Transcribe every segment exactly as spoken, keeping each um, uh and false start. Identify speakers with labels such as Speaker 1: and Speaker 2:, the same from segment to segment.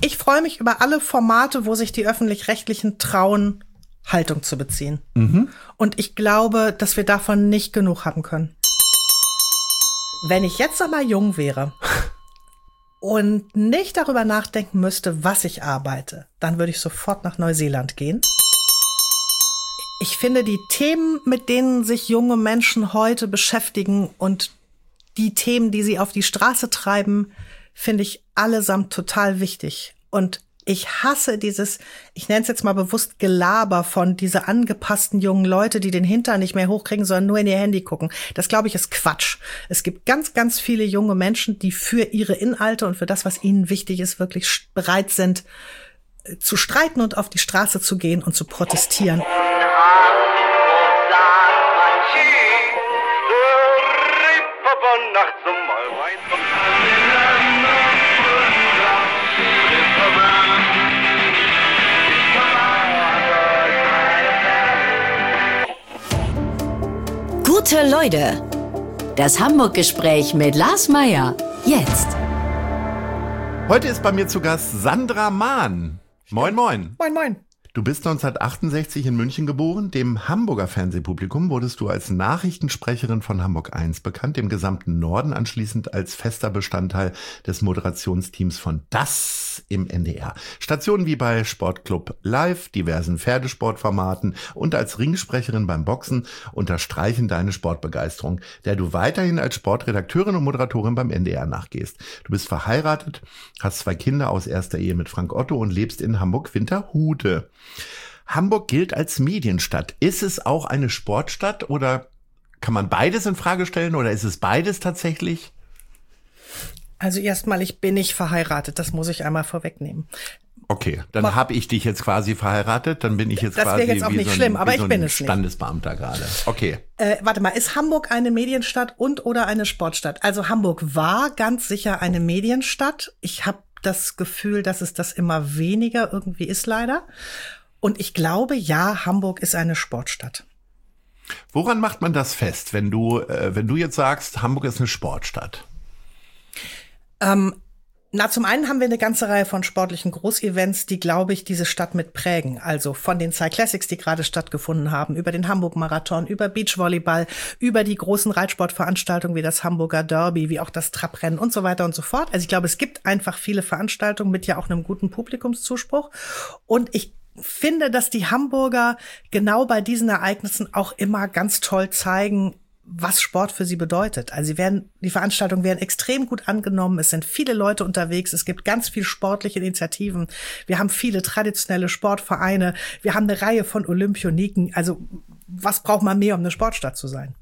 Speaker 1: Ich freue mich über alle Formate, wo sich die Öffentlich-Rechtlichen trauen, Haltung zu beziehen. Mhm. Und ich glaube, dass wir davon nicht genug haben können. Wenn ich jetzt noch mal jung wäre und nicht darüber nachdenken müsste, was ich arbeite, dann würde ich sofort nach Neuseeland gehen. Ich finde, die Themen, mit denen sich junge Menschen heute beschäftigen und die Themen, die sie auf die Straße treiben, finde ich allesamt total wichtig. Und ich hasse dieses, ich nenne es jetzt mal bewusst Gelaber von diese angepassten jungen Leute, die den Hintern nicht mehr hochkriegen, sondern nur in ihr Handy gucken. Das, glaube ich, ist Quatsch. Es gibt ganz, ganz viele junge Menschen, die für ihre Inhalte und für das, was ihnen wichtig ist, wirklich bereit sind, zu streiten und auf die Straße zu gehen und zu protestieren.
Speaker 2: Gute Leute, das Hamburg-Gespräch mit Lars Meyer, jetzt.
Speaker 3: Heute ist bei mir zu Gast Sandra Mahn. Moin, moin.
Speaker 1: Moin, moin.
Speaker 3: Du bist neunzehnhundertachtundsechzig in München geboren. Dem Hamburger Fernsehpublikum wurdest du als Nachrichtensprecherin von Hamburg eins bekannt, dem gesamten Norden anschließend als fester Bestandteil des Moderationsteams von Das im N D R. Stationen wie bei Sportclub Live, diversen Pferdesportformaten und als Ringsprecherin beim Boxen unterstreichen deine Sportbegeisterung, der du weiterhin als Sportredakteurin und Moderatorin beim N D R nachgehst. Du bist verheiratet, hast zwei Kinder aus erster Ehe mit Frank Otto und lebst in Hamburg-Winterhude. Hamburg gilt als Medienstadt. Ist es auch eine Sportstadt oder kann man beides in Frage stellen oder ist es beides tatsächlich?
Speaker 1: Also erstmal, ich bin nicht verheiratet, das muss ich einmal vorwegnehmen.
Speaker 3: Okay, dann habe ich dich jetzt quasi verheiratet, dann bin ich jetzt
Speaker 1: das
Speaker 3: quasi
Speaker 1: jetzt auch
Speaker 3: wie
Speaker 1: nicht
Speaker 3: so ein,
Speaker 1: schlimm, aber
Speaker 3: wie so
Speaker 1: ich bin
Speaker 3: ein
Speaker 1: es nicht.
Speaker 3: Standesbeamter gerade. Okay.
Speaker 1: Äh, warte mal, ist Hamburg eine Medienstadt und oder eine Sportstadt? Also Hamburg war ganz sicher eine Medienstadt. Ich habe das Gefühl, dass es das immer weniger irgendwie ist leider. Und ich glaube, ja, Hamburg ist eine Sportstadt.
Speaker 3: Woran macht man das fest, wenn du, äh, wenn du jetzt sagst, Hamburg ist eine Sportstadt?
Speaker 1: Ähm, na, zum einen haben wir eine ganze Reihe von sportlichen Großevents, die, glaube ich, diese Stadt mit prägen. Also von den Cyclassics, die gerade stattgefunden haben, über den Hamburg-Marathon, über Beachvolleyball, über die großen Reitsportveranstaltungen wie das Hamburger Derby, wie auch das Trabrennen und so weiter und so fort. Also ich glaube, es gibt einfach viele Veranstaltungen mit ja auch einem guten Publikumszuspruch. Und ich finde, dass die Hamburger genau bei diesen Ereignissen auch immer ganz toll zeigen, was Sport für sie bedeutet. Also sie werden, die Veranstaltungen werden extrem gut angenommen. Es sind viele Leute unterwegs. Es gibt ganz viel sportliche Initiativen. Wir haben viele traditionelle Sportvereine. Wir haben eine Reihe von Olympioniken. Also was braucht man mehr, um eine Sportstadt zu sein?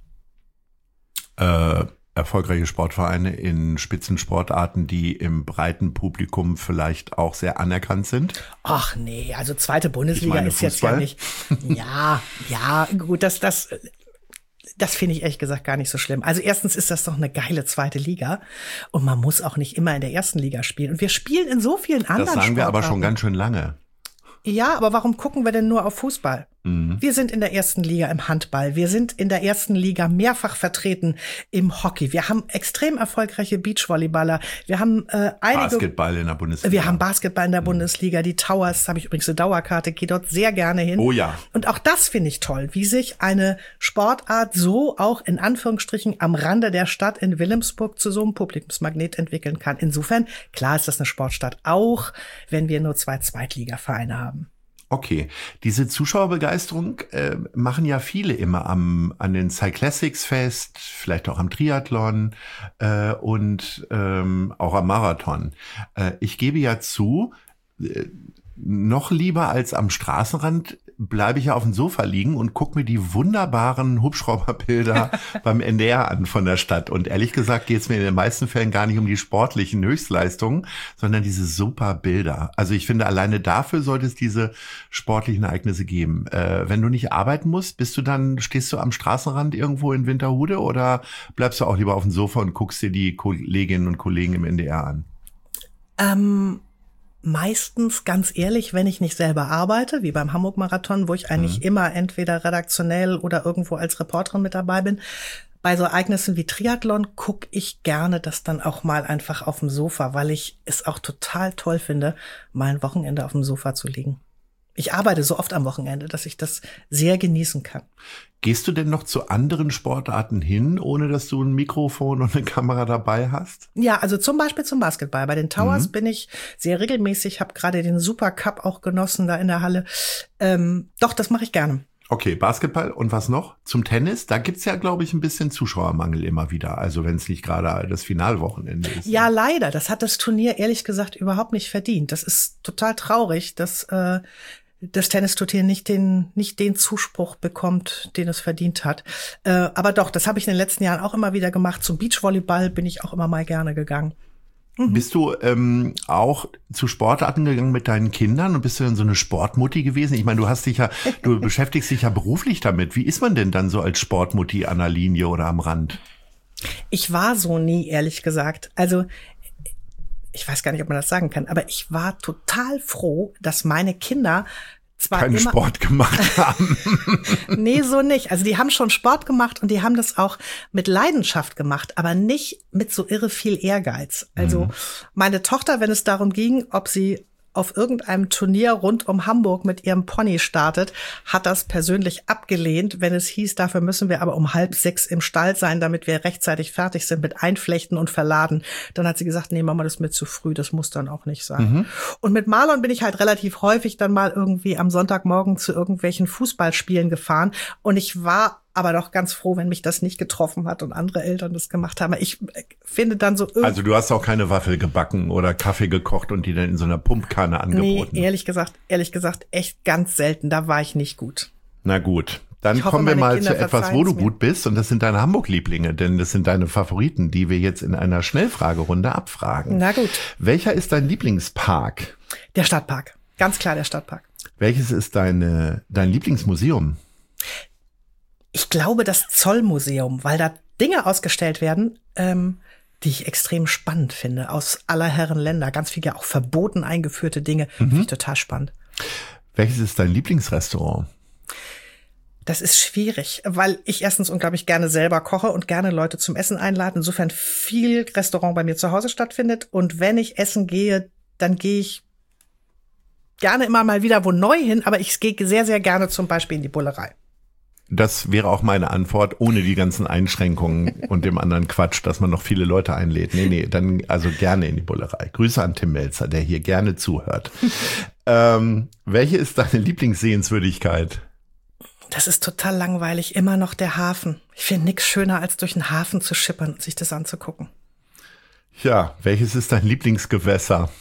Speaker 3: Äh, erfolgreiche Sportvereine in Spitzensportarten, die im breiten Publikum vielleicht auch sehr anerkannt sind?
Speaker 1: Ach nee, also zweite Bundesliga
Speaker 3: ich meine,
Speaker 1: ist jetzt ja nicht. Ja, ja, gut, das, das, das finde ich ehrlich gesagt gar nicht so schlimm. Also erstens ist das doch eine geile zweite Liga und man muss auch nicht immer in der ersten Liga spielen. Und wir spielen in so vielen anderen
Speaker 3: Das sagen wir aber
Speaker 1: Sportarten.
Speaker 3: schon ganz schön lange.
Speaker 1: Ja, aber warum gucken wir denn nur auf Fußball? Mhm. Wir sind in der ersten Liga im Handball. Wir sind in der ersten Liga mehrfach vertreten im Hockey. Wir haben extrem erfolgreiche Beachvolleyballer. Wir haben äh, einige
Speaker 3: Basketball in der Bundesliga.
Speaker 1: Wir haben Basketball in der
Speaker 3: mhm.
Speaker 1: Bundesliga. Die Towers, habe ich übrigens eine Dauerkarte, gehe dort sehr gerne hin.
Speaker 3: Oh ja.
Speaker 1: Und auch das finde ich toll, wie sich eine Sportart so auch in Anführungsstrichen am Rande der Stadt in Wilhelmsburg zu so einem Publikumsmagnet entwickeln kann. Insofern, klar ist das eine Sportstadt, auch wenn wir nur zwei Zweitligavereine haben.
Speaker 3: Okay, diese Zuschauerbegeisterung äh, machen ja viele immer am an den Cyclassics fest, vielleicht auch am Triathlon äh, und ähm, auch am Marathon. Äh, ich gebe ja zu, äh, noch lieber als am Straßenrand bleibe ich ja auf dem Sofa liegen und gucke mir die wunderbaren Hubschrauberbilder beim N D R an von der Stadt. Und ehrlich gesagt geht es mir in den meisten Fällen gar nicht um die sportlichen Höchstleistungen, sondern diese super Bilder. Also ich finde, alleine dafür sollte es diese sportlichen Ereignisse geben. Äh, wenn du nicht arbeiten musst, bist du dann, stehst du am Straßenrand irgendwo in Winterhude oder bleibst du auch lieber auf dem Sofa und guckst dir die Kolleginnen und Kollegen im N D R an?
Speaker 1: Ähm Meistens, ganz ehrlich, wenn ich nicht selber arbeite, wie beim Hamburg-Marathon, wo ich eigentlich mhm. immer entweder redaktionell oder irgendwo als Reporterin mit dabei bin. bei so Ereignissen wie Triathlon gucke ich gerne das dann auch mal einfach auf dem Sofa, weil ich es auch total toll finde, mal ein Wochenende auf dem Sofa zu liegen. Ich arbeite so oft am Wochenende, dass ich das sehr genießen kann.
Speaker 3: Gehst du denn noch zu anderen Sportarten hin, ohne dass du ein Mikrofon und eine Kamera dabei hast?
Speaker 1: Ja, also zum Beispiel zum Basketball. Bei den Towers
Speaker 3: Mhm.
Speaker 1: bin ich sehr regelmäßig, habe gerade den Supercup auch genossen da in der Halle. Ähm, doch, das mache ich gerne.
Speaker 3: Okay, Basketball und was noch? Zum Tennis, da gibt's ja, glaube ich, ein bisschen Zuschauermangel immer wieder. Also wenn es nicht gerade das Finalwochenende ist.
Speaker 1: Ja, leider. Das hat das Turnier ehrlich gesagt überhaupt nicht verdient. Das ist total traurig, dass äh, das Tennisturnier nicht den nicht den Zuspruch bekommt, den es verdient hat. Äh, aber doch, das habe ich in den letzten Jahren auch immer wieder gemacht. Zum Beachvolleyball bin ich auch immer mal gerne gegangen.
Speaker 3: Bist du ähm, auch zu Sportarten gegangen mit deinen Kindern und bist du dann so eine Sportmutti gewesen? Ich meine, du hast dich ja, du beschäftigst dich ja beruflich damit. Wie ist man denn dann so als Sportmutti an der Linie oder am Rand?
Speaker 1: Ich war so nie, ehrlich gesagt. Also ich weiß gar nicht, ob man das sagen kann, aber ich war total froh, dass meine Kinder zwar
Speaker 3: Keinen
Speaker 1: immer
Speaker 3: Sport gemacht haben.
Speaker 1: Nee, so nicht. Also die haben schon Sport gemacht und die haben das auch mit Leidenschaft gemacht, aber nicht mit so irre viel Ehrgeiz. Also
Speaker 3: Mhm.
Speaker 1: meine Tochter, wenn es darum ging, ob sie auf irgendeinem Turnier rund um Hamburg mit ihrem Pony startet, hat das persönlich abgelehnt, wenn es hieß, dafür müssen wir aber um halb sechs im Stall sein, damit wir rechtzeitig fertig sind mit Einflechten und Verladen. Dann hat sie gesagt, nee, Mama, das ist mir zu früh, das muss dann auch nicht sein.
Speaker 3: Mhm.
Speaker 1: Und mit Marlon bin ich halt relativ häufig dann mal irgendwie am Sonntagmorgen zu irgendwelchen Fußballspielen gefahren und ich war aber doch ganz froh, wenn mich das nicht getroffen hat und andere Eltern das gemacht haben. Ich finde dann so irgendwie
Speaker 3: Also du hast auch keine Waffel gebacken oder Kaffee gekocht und die dann in so einer Pumpkanne
Speaker 1: Nee,
Speaker 3: angeboten.
Speaker 1: ehrlich gesagt, ehrlich gesagt, echt ganz selten. Da war ich nicht gut.
Speaker 3: Na gut, dann
Speaker 1: Ich hoffe,
Speaker 3: kommen wir
Speaker 1: meine
Speaker 3: mal
Speaker 1: Kinder
Speaker 3: zu etwas, wo du
Speaker 1: verzeihen's mir.
Speaker 3: gut bist. Und das sind deine Hamburg-Lieblinge, denn das sind deine Favoriten, die wir jetzt in einer Schnellfragerunde abfragen.
Speaker 1: Na gut.
Speaker 3: Welcher ist dein Lieblingspark?
Speaker 1: Der Stadtpark. Ganz klar der Stadtpark.
Speaker 3: Welches ist deine, dein Lieblingsmuseum?
Speaker 1: Ich glaube, das Zollmuseum, weil da Dinge ausgestellt werden, ähm, die ich extrem spannend finde, aus aller Herren Länder. Ganz viele auch verboten eingeführte Dinge.
Speaker 3: Mhm.
Speaker 1: Finde ich total spannend.
Speaker 3: Welches ist dein Lieblingsrestaurant?
Speaker 1: Das ist schwierig, weil ich erstens unglaublich gerne selber koche und gerne Leute zum Essen einlade. Insofern viel Restaurant bei mir zu Hause stattfindet. Und wenn ich essen gehe, dann gehe ich gerne immer mal wieder wo neu hin. Aber ich gehe sehr, sehr gerne zum Beispiel in die Bullerei.
Speaker 3: Das wäre auch meine Antwort, ohne die ganzen Einschränkungen und dem anderen Quatsch, dass man noch viele Leute einlädt. Nee, nee, dann also gerne in die Bullerei. Grüße an Tim Melzer, der hier gerne zuhört. ähm, welche ist deine Lieblingssehenswürdigkeit?
Speaker 1: Das ist total langweilig. Immer noch der Hafen. Ich finde nichts schöner, als durch den Hafen zu schippern und sich das anzugucken.
Speaker 3: Ja, welches ist dein Lieblingsgewässer?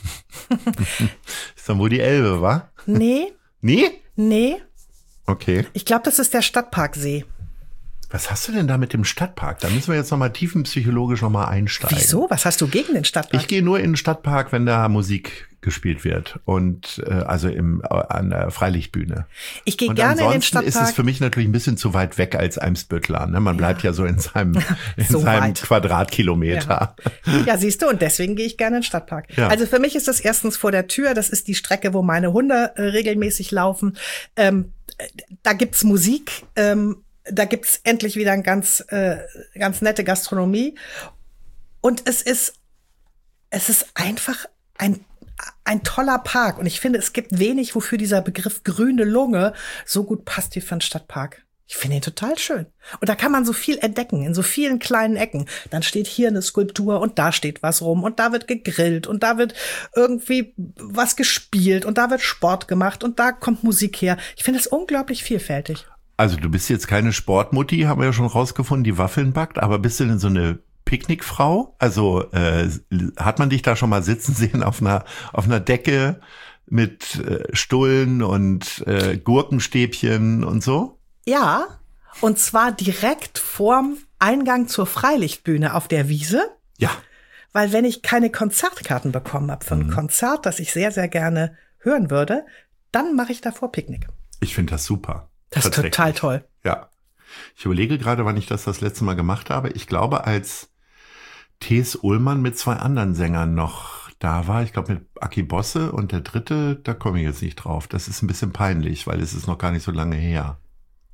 Speaker 3: Ist dann wohl die Elbe, wa?
Speaker 1: Nee,
Speaker 3: Nee?
Speaker 1: nee.
Speaker 3: Okay.
Speaker 1: Ich glaube, das ist der Stadtparksee.
Speaker 3: Was hast du denn da mit dem Stadtpark? Da müssen wir jetzt nochmal tiefenpsychologisch nochmal einsteigen.
Speaker 1: Wieso? Was hast du gegen den Stadtpark?
Speaker 3: Ich gehe nur in den Stadtpark, wenn da Musik gespielt wird und äh, also im äh, an der Freilichtbühne.
Speaker 1: Ich gehe
Speaker 3: Und
Speaker 1: gerne in den
Speaker 3: ansonsten ist es
Speaker 1: Stadtpark.
Speaker 3: für mich natürlich ein bisschen zu weit weg als Eimsbüttler. Ne? Man bleibt ja so in seinem, in
Speaker 1: So
Speaker 3: seinem
Speaker 1: weit.
Speaker 3: Quadratkilometer.
Speaker 1: Ja, siehst du, und deswegen gehe ich gerne in den Stadtpark.
Speaker 3: Ja.
Speaker 1: Also für mich ist das erstens vor der Tür, das ist die Strecke, wo meine Hunde äh, regelmäßig laufen. Ähm, äh, da gibt's Musik, ähm, da gibt's endlich wieder ein ganz, äh, ganz nette Gastronomie. Und es ist, es ist einfach ein ein toller Park. Und ich finde, es gibt wenig, wofür dieser Begriff grüne Lunge so gut passt wie für einen Stadtpark. Ich finde ihn total schön. Und da kann man so viel entdecken, in so vielen kleinen Ecken. Dann steht hier eine Skulptur und da steht was rum und da wird gegrillt und da wird irgendwie was gespielt und da wird Sport gemacht und da kommt Musik her. Ich finde es unglaublich vielfältig.
Speaker 3: Also du bist jetzt keine Sportmutti, haben wir ja schon rausgefunden, die Waffeln backt, aber bist du denn so eine Picknickfrau? Also äh, hat man dich da schon mal sitzen sehen auf einer auf einer Decke mit äh, Stullen und äh, Gurkenstäbchen und so?
Speaker 1: Ja, und zwar direkt vorm Eingang zur Freilichtbühne auf der Wiese.
Speaker 3: Ja.
Speaker 1: Weil wenn ich keine Konzertkarten bekommen habe für ein
Speaker 3: Mhm.
Speaker 1: Konzert, das ich sehr, sehr gerne hören würde, dann mache ich davor Picknick.
Speaker 3: Ich finde das super.
Speaker 1: Das ist
Speaker 3: Tatsächlich.
Speaker 1: total toll.
Speaker 3: Ja. Ich überlege gerade, wann ich das das letzte Mal gemacht habe. Ich glaube, als T S. Ullmann mit zwei anderen Sängern noch da war. Ich glaube, mit Aki Bosse und der dritte, da komme ich jetzt nicht drauf. Das ist ein bisschen peinlich, weil es ist noch gar nicht so lange her.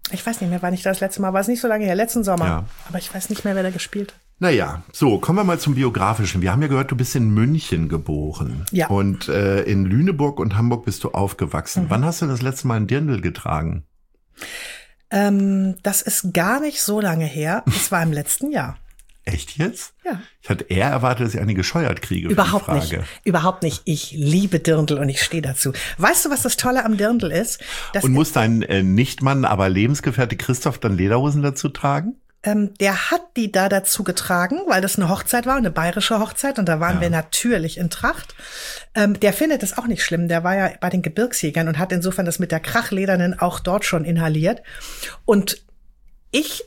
Speaker 1: Ich weiß nicht mehr, wann ich das letzte Mal war. Es nicht so lange her, letzten Sommer.
Speaker 3: Ja.
Speaker 1: Aber ich weiß nicht mehr, wer da gespielt hat.
Speaker 3: Naja, so, kommen wir mal zum Biografischen. Wir haben ja gehört, du bist in München geboren.
Speaker 1: Ja.
Speaker 3: Und äh, in Lüneburg und Hamburg bist du aufgewachsen. Mhm. Wann hast du das letzte Mal einen Dirndl getragen?
Speaker 1: Ähm, das ist gar nicht so lange her. Es war im letzten Jahr.
Speaker 3: Echt jetzt?
Speaker 1: Ja.
Speaker 3: Ich hatte eher erwartet, dass ich eine gescheuert kriege.
Speaker 1: Überhaupt
Speaker 3: für die Frage.
Speaker 1: nicht. Überhaupt nicht. Ich liebe Dirndl und ich stehe dazu. Weißt du, was das Tolle am Dirndl ist? Das
Speaker 3: und muss dein äh, Nichtmann, aber Lebensgefährte Christoph dann Lederhosen dazu tragen?
Speaker 1: Ähm, der hat die da dazu getragen, weil das eine Hochzeit war, eine bayerische Hochzeit. Und da waren ja. wir natürlich in Tracht. Ähm, der findet es auch nicht schlimm. Der war ja bei den Gebirgsjägern und hat insofern das mit der Krachledernen auch dort schon inhaliert. Und ich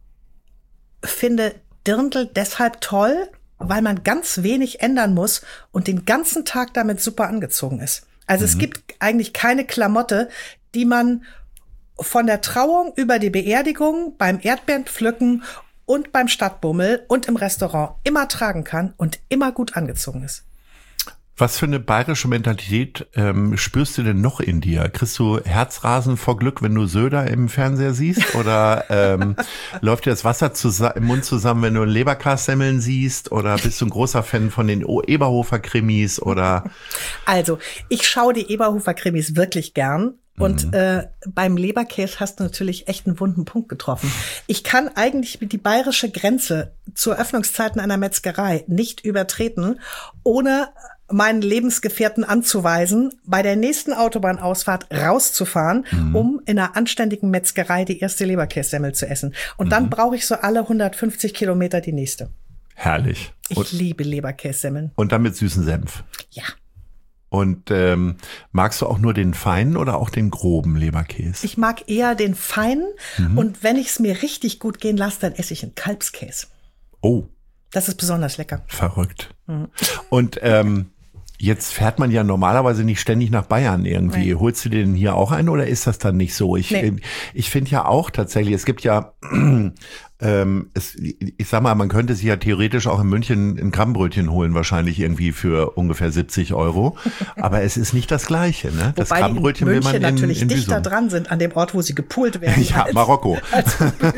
Speaker 1: finde Dirndl deshalb toll, weil man ganz wenig ändern muss und den ganzen Tag damit super angezogen ist. Also mhm. es gibt eigentlich keine Klamotte, die man von der Trauung über die Beerdigung, beim Erdbeerenpflücken und beim Stadtbummel und im Restaurant immer tragen kann und immer gut angezogen ist.
Speaker 3: Was für eine bayerische Mentalität ähm, spürst du denn noch in dir? Kriegst du Herzrasen vor Glück, wenn du Söder im Fernseher siehst? Oder ähm, läuft dir das Wasser im Mund zusammen, wenn du Leberkassemmeln siehst? Oder bist du ein großer Fan von den Eberhofer-Krimis? Oder?
Speaker 1: Also, ich schaue die Eberhofer-Krimis wirklich gern. Und mhm. äh, beim Leberkäse hast du natürlich echt einen wunden Punkt getroffen. Ich kann eigentlich die bayerische Grenze zur Öffnungszeiten einer Metzgerei nicht übertreten, ohne meinen Lebensgefährten anzuweisen, bei der nächsten Autobahnausfahrt rauszufahren, mhm. um in einer anständigen Metzgerei die erste Leberkässemmel zu essen. Und mhm. dann brauche ich so alle hundertfünfzig Kilometer die nächste.
Speaker 3: Herrlich.
Speaker 1: Ich und, liebe Leberkässemmeln.
Speaker 3: Und dann mit süßen Senf.
Speaker 1: Ja.
Speaker 3: Und ähm, magst du auch nur den feinen oder auch den groben Leberkäse?
Speaker 1: Ich mag eher den feinen. Mhm. Und wenn ich es mir richtig gut gehen lasse, dann esse ich einen Kalbskäse.
Speaker 3: Oh.
Speaker 1: Das ist besonders lecker.
Speaker 3: Verrückt. Mhm. Und ähm, jetzt fährt man ja normalerweise nicht ständig nach Bayern irgendwie. Nee. Holst du dir denn hier auch ein oder ist das dann nicht so? Ich, nee. ich finde ja auch tatsächlich, es gibt ja, ähm, es, ich sag mal, man könnte sich ja theoretisch auch in München ein Krabbenbrötchen holen, wahrscheinlich irgendwie für ungefähr siebzig Euro. Aber es ist nicht das Gleiche, ne? Das
Speaker 1: Wobei
Speaker 3: Krabbenbrötchen
Speaker 1: die in
Speaker 3: will man in,
Speaker 1: natürlich
Speaker 3: in
Speaker 1: dichter dran sind an dem Ort, wo sie gepult werden.
Speaker 3: Ja, als, Marokko. Als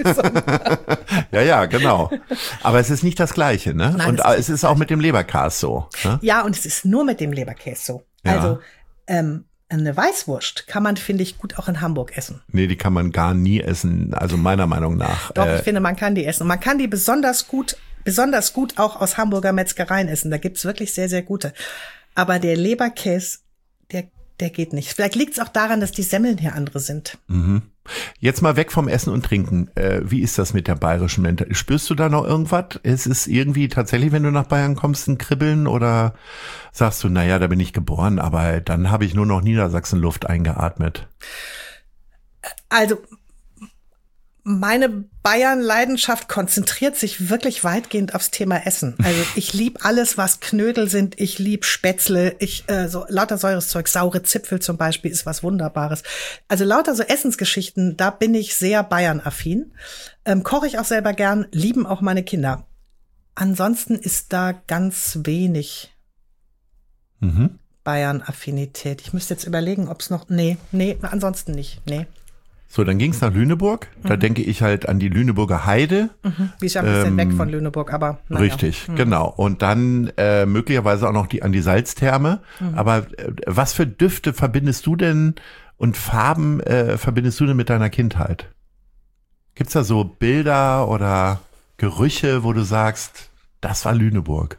Speaker 3: ja, ja, genau. Aber es ist nicht das Gleiche, ne? Nein, und es ist, ist auch mit dem Leberkäse so. Ne?
Speaker 1: Ja, und es ist nur mit dem Leberkäse so. Ja. Also ähm, eine Weißwurst kann man, finde ich, gut auch in Hamburg essen.
Speaker 3: Nee, die kann man gar nie essen, also meiner Meinung nach.
Speaker 1: Doch,
Speaker 3: äh,
Speaker 1: ich finde, man kann die essen. Und man kann die besonders gut, besonders gut auch aus Hamburger Metzgereien essen. Da gibt's wirklich sehr, sehr gute. Aber der Leberkäse, der, der geht nicht. Vielleicht liegt's auch daran, dass die Semmeln hier andere sind.
Speaker 3: Mhm. Jetzt mal weg vom Essen und Trinken. Äh, wie ist das mit der bayerischen Mentalität? Spürst du da noch irgendwas? Es ist irgendwie tatsächlich, wenn du nach Bayern kommst, ein Kribbeln oder sagst du, naja, da bin ich geboren, aber dann habe ich nur noch Niedersachsenluft eingeatmet?
Speaker 1: Also meine Bayern-Leidenschaft konzentriert sich wirklich weitgehend aufs Thema Essen. Also ich lieb alles, was Knödel sind. Ich lieb Spätzle. Ich äh, so lauter säures Zeug. Saure Zipfel zum Beispiel ist was Wunderbares. Also lauter so Essensgeschichten, da bin ich sehr Bayern-affin. Ähm, koche ich auch selber gern, lieben auch meine Kinder. Ansonsten ist da ganz wenig mhm. Bayern-Affinität. Ich müsste jetzt überlegen, ob es noch... Nee, nee, ansonsten nicht. Nee.
Speaker 3: So, dann ging's nach Lüneburg. Da mhm. denke ich halt an die Lüneburger Heide.
Speaker 1: Mhm. Die ist ja ein bisschen ähm, weg von Lüneburg, aber naja.
Speaker 3: Richtig, mhm. genau. Und dann äh, möglicherweise auch noch die an die Salztherme. Mhm. Aber äh, was für Düfte verbindest du denn und Farben äh, verbindest du denn mit deiner Kindheit? Gibt's da so Bilder oder Gerüche, wo du sagst, das war Lüneburg?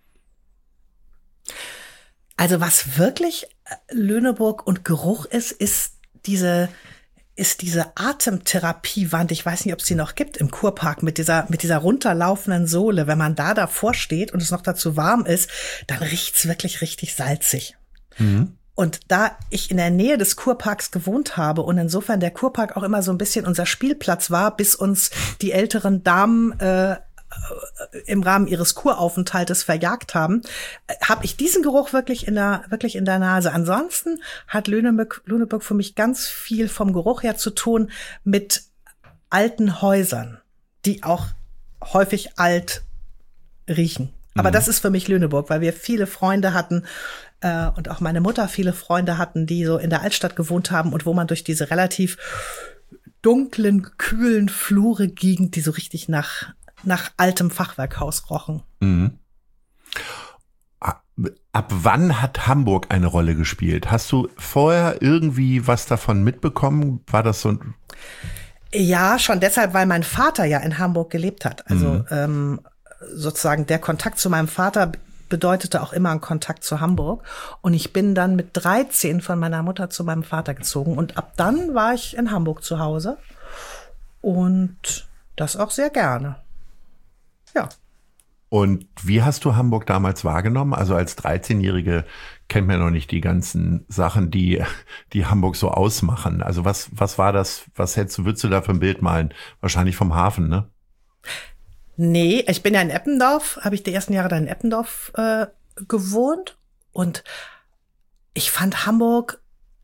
Speaker 1: Also was wirklich Lüneburg und Geruch ist, ist diese ist diese Atemtherapiewand, ich weiß nicht, ob es die noch gibt, im Kurpark mit dieser mit dieser runterlaufenden Sohle. Wenn man da davor steht und es noch dazu warm ist, dann riecht's wirklich richtig salzig. Mhm. Und da ich in der Nähe des Kurparks gewohnt habe und insofern der Kurpark auch immer so ein bisschen unser Spielplatz war, bis uns die älteren Damen äh, im Rahmen ihres Kuraufenthaltes verjagt haben, habe ich diesen Geruch wirklich in der wirklich in der Nase. Ansonsten hat Lüneburg, Lüneburg für mich ganz viel vom Geruch her zu tun mit alten Häusern, die auch häufig alt riechen. Aber mhm. das ist für mich Lüneburg, weil wir viele Freunde hatten äh, und auch meine Mutter viele Freunde hatten, die so in der Altstadt gewohnt haben und wo man durch diese relativ dunklen, kühlen Flure ging, die so richtig nach, nach altem Fachwerkhaus rochen.
Speaker 3: Mhm. Ab wann hat Hamburg eine Rolle gespielt? Hast du vorher irgendwie was davon mitbekommen? War das so ein...
Speaker 1: Ja, schon deshalb, weil mein Vater ja in Hamburg gelebt hat. Also
Speaker 3: Mhm.
Speaker 1: ähm, sozusagen der Kontakt zu meinem Vater bedeutete auch immer einen Kontakt zu Hamburg. Und ich bin dann mit dreizehn von meiner Mutter zu meinem Vater gezogen. Und ab dann war ich in Hamburg zu Hause. Und das auch sehr gerne. Ja.
Speaker 3: Und wie hast du Hamburg damals wahrgenommen? Also als dreizehnjährige kennt man noch nicht die ganzen Sachen, die, die Hamburg so ausmachen. Also was, was war das, was hättest du, würdest du da für ein Bild malen? Wahrscheinlich vom Hafen, ne?
Speaker 1: Nee, ich bin ja in Eppendorf, habe ich die ersten Jahre da in Eppendorf äh, gewohnt. Und ich fand Hamburg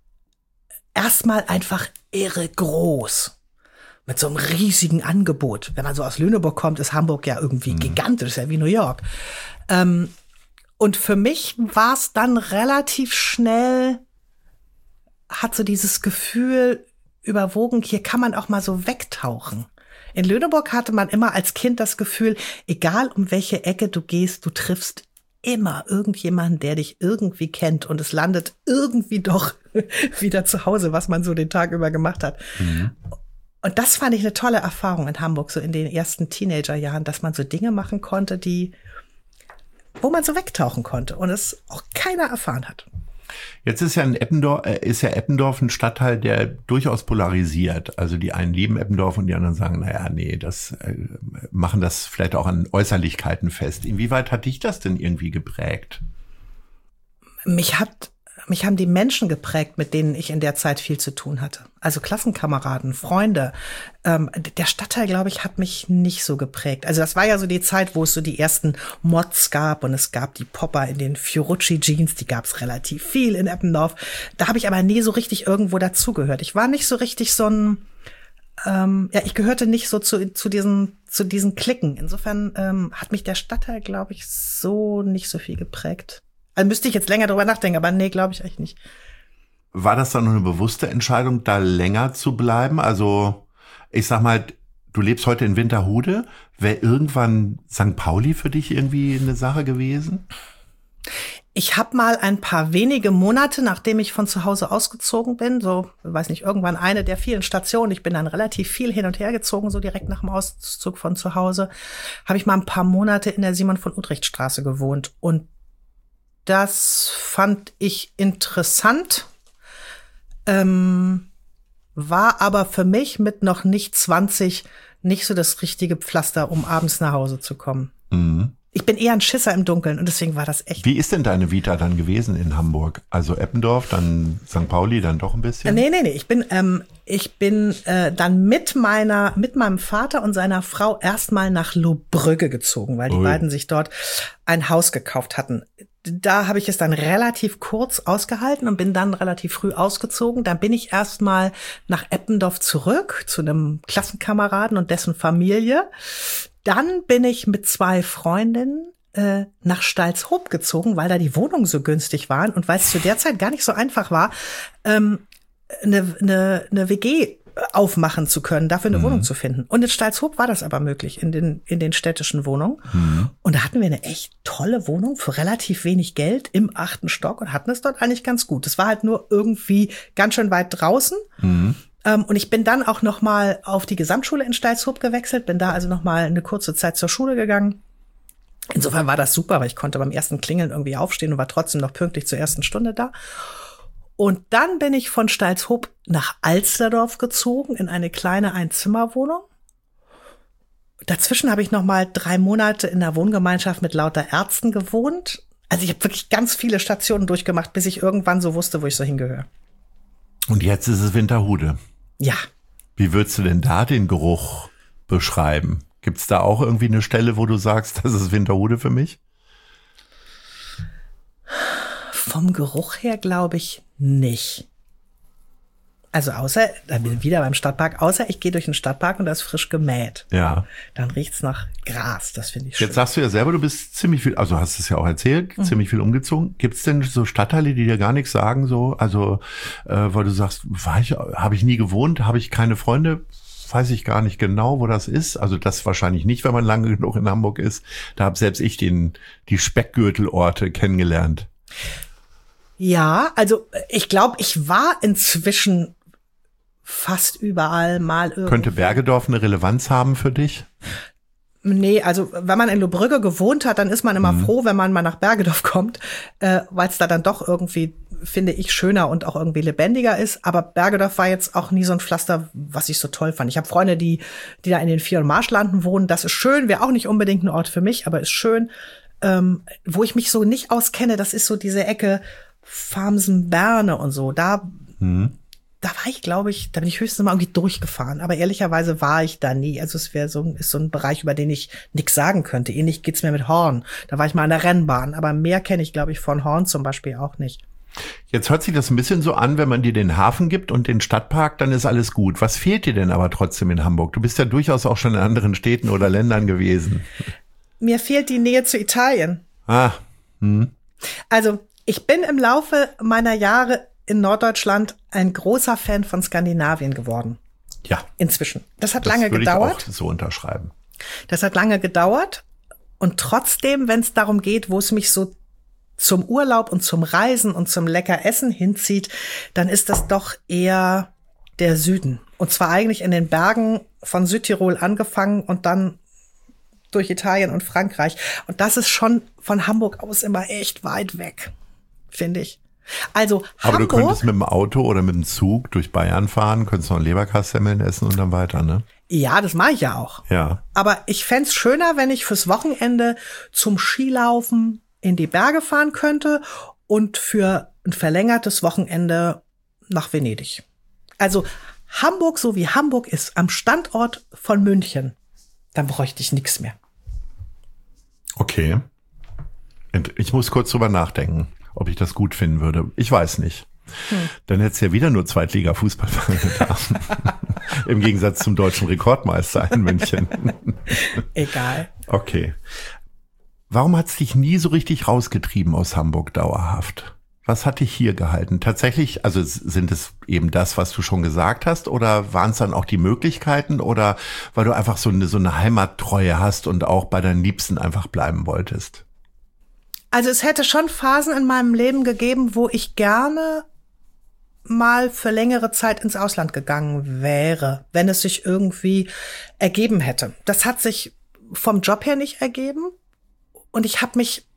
Speaker 1: erstmal einfach irre groß. Mit so einem riesigen Angebot. Wenn man so aus Lüneburg kommt, ist Hamburg ja irgendwie mhm. gigantisch, ja wie New York. Ähm, und für mich war es dann relativ schnell, hat so dieses Gefühl überwogen, hier kann man auch mal so wegtauchen. In Lüneburg hatte man immer als Kind das Gefühl, egal um welche Ecke du gehst, du triffst immer irgendjemanden, der dich irgendwie kennt und es landet irgendwie doch wieder zu Hause, was man so den Tag über gemacht hat. Mhm. Und das fand ich eine tolle Erfahrung in Hamburg, so in den ersten Teenagerjahren, dass man so Dinge machen konnte, die, wo man so wegtauchen konnte und es auch keiner erfahren hat.
Speaker 3: Jetzt ist ja in Eppendorf, äh, ist ja Eppendorf ein Stadtteil, der durchaus polarisiert. Also die einen lieben Eppendorf und die anderen sagen, naja, nee, das äh, machen das vielleicht auch an Äußerlichkeiten fest. Inwieweit hat dich das denn irgendwie geprägt?
Speaker 1: Mich hat Mich haben die Menschen geprägt, mit denen ich in der Zeit viel zu tun hatte. Also Klassenkameraden, Freunde. Ähm, der Stadtteil, glaube ich, hat mich nicht so geprägt. Also das war ja so die Zeit, wo es so die ersten Mods gab und es gab die Popper in den Fiorucci-Jeans, die gab es relativ viel in Eppendorf. Da habe ich aber nie so richtig irgendwo dazugehört. Ich war nicht so richtig so ein, ähm, ja, ich gehörte nicht so zu, zu diesen, zu diesen Cliquen. Insofern ähm, hat mich der Stadtteil, glaube ich, so nicht so viel geprägt. Also müsste ich jetzt länger drüber nachdenken, aber nee, glaube ich eigentlich nicht.
Speaker 3: War das dann eine bewusste Entscheidung, da länger zu bleiben? Also ich sag mal, du lebst heute in Winterhude. Wäre irgendwann Sankt Pauli für dich irgendwie eine Sache gewesen?
Speaker 1: Ich habe mal ein paar wenige Monate, nachdem ich von zu Hause ausgezogen bin, so, weiß nicht, irgendwann eine der vielen Stationen, ich bin dann relativ viel hin und her gezogen, so direkt nach dem Auszug von zu Hause, habe ich mal ein paar Monate in der Simon von Utrecht Straße gewohnt. Und das fand ich interessant, ähm, war aber für mich mit noch nicht zwanzig nicht so das richtige Pflaster, um abends nach Hause zu kommen. Mhm. Ich bin eher ein Schisser im Dunkeln und deswegen war das echt.
Speaker 3: Wie ist denn deine Vita dann gewesen in Hamburg? Also Eppendorf, dann Sankt Pauli, dann doch ein bisschen?
Speaker 1: Nee, nee, nee. Ich bin, ähm, ich bin äh, dann mit meiner, mit meinem Vater und seiner Frau erstmal nach Lohbrügge gezogen, weil die
Speaker 3: Ui.
Speaker 1: beiden sich dort ein Haus gekauft hatten. Da habe ich es dann relativ kurz ausgehalten und bin dann relativ früh ausgezogen. Dann bin ich erstmal nach Eppendorf zurück zu einem Klassenkameraden und dessen Familie. Dann bin ich mit zwei Freundinnen äh, nach Stalzhoop gezogen, weil da die Wohnungen so günstig waren und weil es zu der Zeit gar nicht so einfach war, ähm, eine, eine, eine W G aufmachen zu können, dafür eine mhm. Wohnung zu finden. Und in Stalzhoop war das aber möglich, in den, in den städtischen Wohnungen. Mhm. Und da hatten wir eine echt tolle Wohnung für relativ wenig Geld im achten Stock und hatten es dort eigentlich ganz gut. Es war halt nur irgendwie ganz schön weit draußen. Mhm. Ähm, und ich bin dann auch noch mal auf die Gesamtschule in Stalzhoop gewechselt, bin da also noch mal eine kurze Zeit zur Schule gegangen. Insofern war das super, weil ich konnte beim ersten Klingeln irgendwie aufstehen und war trotzdem noch pünktlich zur ersten Stunde da. Und dann bin ich von Stalzhoop nach Alsterdorf gezogen in eine kleine Einzimmerwohnung. Dazwischen habe ich noch mal drei Monate in der Wohngemeinschaft mit lauter Ärzten gewohnt. Also ich habe wirklich ganz viele Stationen durchgemacht, bis ich irgendwann so wusste, wo ich so hingehöre.
Speaker 3: Und jetzt ist es Winterhude.
Speaker 1: Ja.
Speaker 3: Wie würdest du denn da den Geruch beschreiben? Gibt es da auch irgendwie eine Stelle, wo du sagst, das ist Winterhude für mich?
Speaker 1: Vom Geruch her glaube ich nicht. Also außer, da bin ich wieder beim Stadtpark, außer ich gehe durch den Stadtpark und da ist frisch gemäht.
Speaker 3: Ja.
Speaker 1: Dann riecht's nach Gras, das finde ich schön.
Speaker 3: Jetzt sagst du ja selber, du bist ziemlich viel, also hast es ja auch erzählt, mhm. ziemlich viel umgezogen. Gibt's denn so Stadtteile, die dir gar nichts sagen, so, also, äh, weil du sagst, war ich, habe ich nie gewohnt, habe ich keine Freunde, weiß ich gar nicht genau, wo das ist. Also das wahrscheinlich nicht, wenn man lange genug in Hamburg ist. Da habe selbst ich den, die Speckgürtelorte kennengelernt.
Speaker 1: Ja, also ich glaube, ich war inzwischen fast überall mal irgendwie.
Speaker 3: Könnte Bergedorf eine Relevanz haben für dich?
Speaker 1: Nee, also wenn man in Lohbrügge gewohnt hat, dann ist man immer mhm. froh, wenn man mal nach Bergedorf kommt, äh, weil es da dann doch irgendwie, finde ich, schöner und auch irgendwie lebendiger ist. Aber Bergedorf war jetzt auch nie so ein Pflaster, was ich so toll fand. Ich habe Freunde, die die da in den Vier- und Marschlanden wohnen. Das ist schön, wäre auch nicht unbedingt ein Ort für mich, aber ist schön. Ähm, wo ich mich so nicht auskenne, das ist so diese Ecke Farmsen-Berne und so. Da mhm. Da war ich, glaube ich, da bin ich höchstens mal irgendwie durchgefahren. Aber ehrlicherweise war ich da nie. Also es wäre so, ist so ein Bereich, über den ich nichts sagen könnte. Ähnlich geht's mir mit Horn. Da war ich mal an der Rennbahn. Aber mehr kenne ich, glaube ich, von Horn zum Beispiel auch nicht.
Speaker 3: Jetzt hört sich das ein bisschen so an, wenn man dir den Hafen gibt und den Stadtpark, dann ist alles gut. Was fehlt dir denn aber trotzdem in Hamburg? Du bist ja durchaus auch schon in anderen Städten oder Ländern gewesen.
Speaker 1: Mir fehlt die Nähe zu Italien.
Speaker 3: Ah. Hm.
Speaker 1: Also ich bin im Laufe meiner Jahre in Norddeutschland ein großer Fan von Skandinavien geworden.
Speaker 3: Ja.
Speaker 1: Inzwischen. Das hat
Speaker 3: das
Speaker 1: lange
Speaker 3: würde
Speaker 1: gedauert.
Speaker 3: Ich auch so unterschreiben.
Speaker 1: Das hat lange gedauert. Und trotzdem, wenn es darum geht, wo es mich so zum Urlaub und zum Reisen und zum lecker Essen hinzieht, dann ist das doch eher der Süden. Und zwar eigentlich in den Bergen von Südtirol angefangen und dann durch Italien und Frankreich. Und das ist schon von Hamburg aus immer echt weit weg, finde ich. Also
Speaker 3: Aber
Speaker 1: Hamburg,
Speaker 3: du könntest mit dem Auto oder mit dem Zug durch Bayern fahren, könntest noch ein Leberkassemmeln essen und dann weiter, ne?
Speaker 1: Ja, das mache ich ja auch.
Speaker 3: Ja.
Speaker 1: Aber ich fänd's schöner, wenn ich fürs Wochenende zum Skilaufen in die Berge fahren könnte und für ein verlängertes Wochenende nach Venedig. Also Hamburg, so wie Hamburg ist, am Standort von München, dann bräuchte ich nichts mehr.
Speaker 3: Okay. Und ich muss kurz drüber nachdenken, ob ich das gut finden würde. Ich weiß nicht. Hm. Dann hättest du ja wieder nur Zweitliga-Fußballvereine da. Im Gegensatz zum deutschen Rekordmeister in München.
Speaker 1: Egal.
Speaker 3: Okay. Warum hat es dich nie so richtig rausgetrieben aus Hamburg dauerhaft? Was hat dich hier gehalten? Tatsächlich, also sind es eben das, was du schon gesagt hast, oder waren es dann auch die Möglichkeiten, oder weil du einfach so eine, so eine Heimattreue hast und auch bei deinen Liebsten einfach bleiben wolltest?
Speaker 1: Also es hätte schon Phasen in meinem Leben gegeben, wo ich gerne mal für längere Zeit ins Ausland gegangen wäre, wenn es sich irgendwie ergeben hätte. Das hat sich vom Job her nicht ergeben und ich habe mich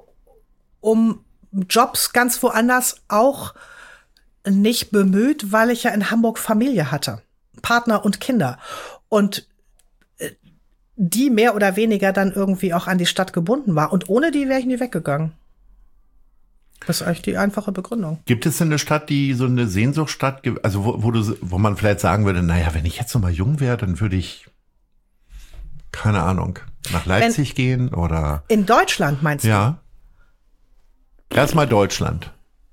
Speaker 1: um Jobs ganz woanders auch nicht bemüht, weil ich ja in Hamburg Familie hatte, Partner und Kinder und die mehr oder weniger dann irgendwie auch an die Stadt gebunden war. Und ohne die wäre ich nie weggegangen. Das ist eigentlich die einfache Begründung.
Speaker 3: Gibt es denn eine Stadt, die so eine Sehnsuchtsstadt gibt, also wo, wo du, wo man vielleicht sagen würde, naja, wenn ich jetzt noch mal jung wäre, dann würde ich, keine Ahnung, nach Leipzig wenn, gehen oder?
Speaker 1: In Deutschland meinst du?
Speaker 3: Ja. Erstmal Deutschland.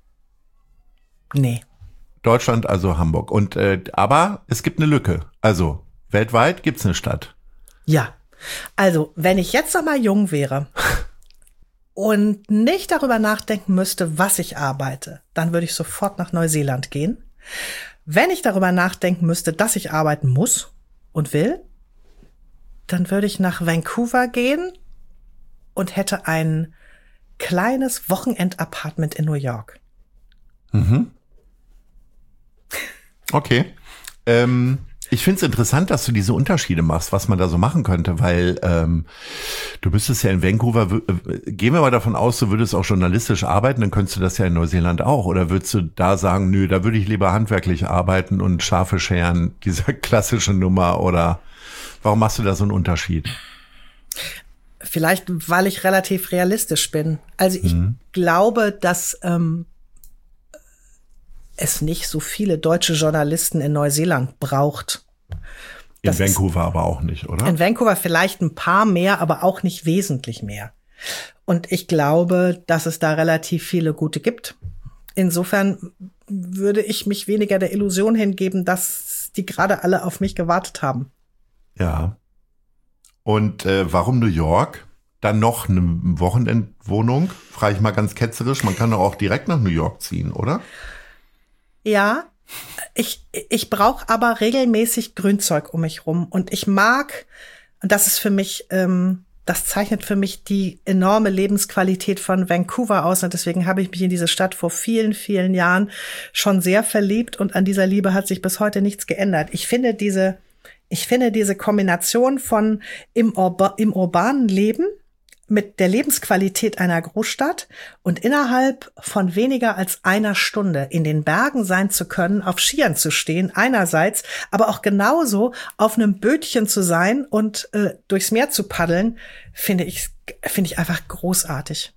Speaker 1: Nee.
Speaker 3: Deutschland, also Hamburg. Und äh, aber es gibt eine Lücke. Also weltweit gibt's eine Stadt.
Speaker 1: Ja, also wenn ich jetzt noch mal jung wäre und nicht darüber nachdenken müsste, was ich arbeite, dann würde ich sofort nach Neuseeland gehen. Wenn ich darüber nachdenken müsste, dass ich arbeiten muss und will, dann würde ich nach Vancouver gehen und hätte ein kleines Wochenendapartment in New York.
Speaker 3: Mhm. Okay. Ähm Ich finde es interessant, dass du diese Unterschiede machst, was man da so machen könnte, weil ähm, du müsstest ja in Vancouver, äh, gehen wir mal davon aus, du würdest auch journalistisch arbeiten, dann könntest du das ja in Neuseeland auch. Oder würdest du da sagen, nö, da würde ich lieber handwerklich arbeiten und Schafe scheren, diese klassische Nummer, oder warum machst du da so einen Unterschied?
Speaker 1: Vielleicht, weil ich relativ realistisch bin. Also ich mhm. glaube, dass ähm, es nicht so viele deutsche Journalisten in Neuseeland braucht.
Speaker 3: In das Vancouver aber auch nicht, oder?
Speaker 1: In Vancouver vielleicht ein paar mehr, aber auch nicht wesentlich mehr. Und ich glaube, dass es da relativ viele gute gibt. Insofern würde ich mich weniger der Illusion hingeben, dass die gerade alle auf mich gewartet haben.
Speaker 3: Ja. Und äh, warum New York? Dann noch eine Wochenendwohnung? Frage ich mal ganz ketzerisch. Man kann doch auch direkt nach New York ziehen, oder?
Speaker 1: Ja, ich, ich brauche aber regelmäßig Grünzeug um mich rum. Und ich mag, und das ist für mich, ähm, das zeichnet für mich die enorme Lebensqualität von Vancouver aus. Und deswegen habe ich mich in diese Stadt vor vielen, vielen Jahren schon sehr verliebt. Und an dieser Liebe hat sich bis heute nichts geändert. Ich finde diese, ich finde diese Kombination von im, Urba, im urbanen Leben mit der Lebensqualität einer Großstadt und innerhalb von weniger als einer Stunde in den Bergen sein zu können, auf Skiern zu stehen, einerseits, aber auch genauso auf einem Bötchen zu sein und äh, durchs Meer zu paddeln, finde ich, finde ich einfach großartig.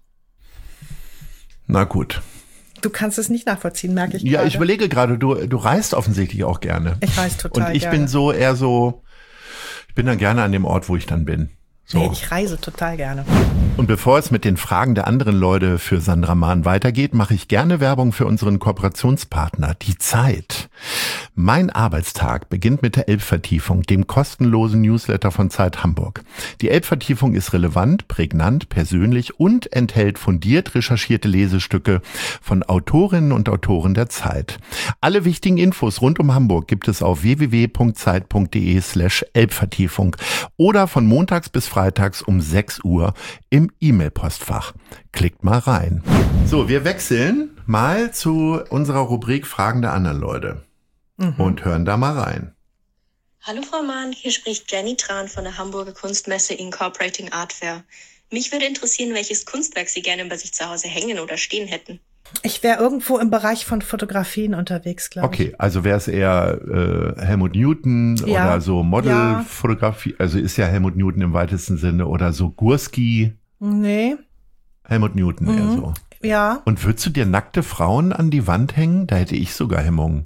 Speaker 3: Na gut.
Speaker 1: Du kannst es nicht nachvollziehen, merke ich
Speaker 3: Ja,
Speaker 1: gerade.
Speaker 3: ich überlege gerade, du, du reist offensichtlich auch gerne.
Speaker 1: Ich reise total
Speaker 3: Und ich
Speaker 1: gerne.
Speaker 3: bin so eher so, ich bin dann gerne an dem Ort, wo ich dann bin. So.
Speaker 1: Nee, ich reise total gerne.
Speaker 3: Und bevor es mit den Fragen der anderen Leute für Sandra Mahn weitergeht, mache ich gerne Werbung für unseren Kooperationspartner, die Zeit. Mein Arbeitstag beginnt mit der Elbvertiefung, dem kostenlosen Newsletter von Zeit Hamburg. Die Elbvertiefung ist relevant, prägnant, persönlich und enthält fundiert recherchierte Lesestücke von Autorinnen und Autoren der Zeit. Alle wichtigen Infos rund um Hamburg gibt es auf w w w punkt zeit punkt d e slash Elbvertiefung oder von montags bis freitags um sechs Uhr im E-Mail-Postfach. Klickt mal rein. So, wir wechseln mal zu unserer Rubrik Fragen der anderen Leute mhm. und hören da mal rein.
Speaker 4: Hallo Frau Mahn, hier spricht Jenny Tran von der Hamburger Kunstmesse Incorporating Art Fair. Mich würde interessieren, welches Kunstwerk Sie gerne bei sich zu Hause hängen oder stehen hätten.
Speaker 1: Ich wäre irgendwo im Bereich von Fotografien unterwegs, glaube ich.
Speaker 3: Okay, also wäre es eher äh, Helmut Newton
Speaker 1: Ja.
Speaker 3: oder so Modelfotografie, also ist ja Helmut Newton im weitesten Sinne oder so Gursky.
Speaker 1: Nee,
Speaker 3: Helmut Newton eher
Speaker 1: Mhm.
Speaker 3: so.
Speaker 1: ja.
Speaker 3: Und würdest du dir nackte Frauen an die Wand hängen? Da hätte ich sogar Hemmungen.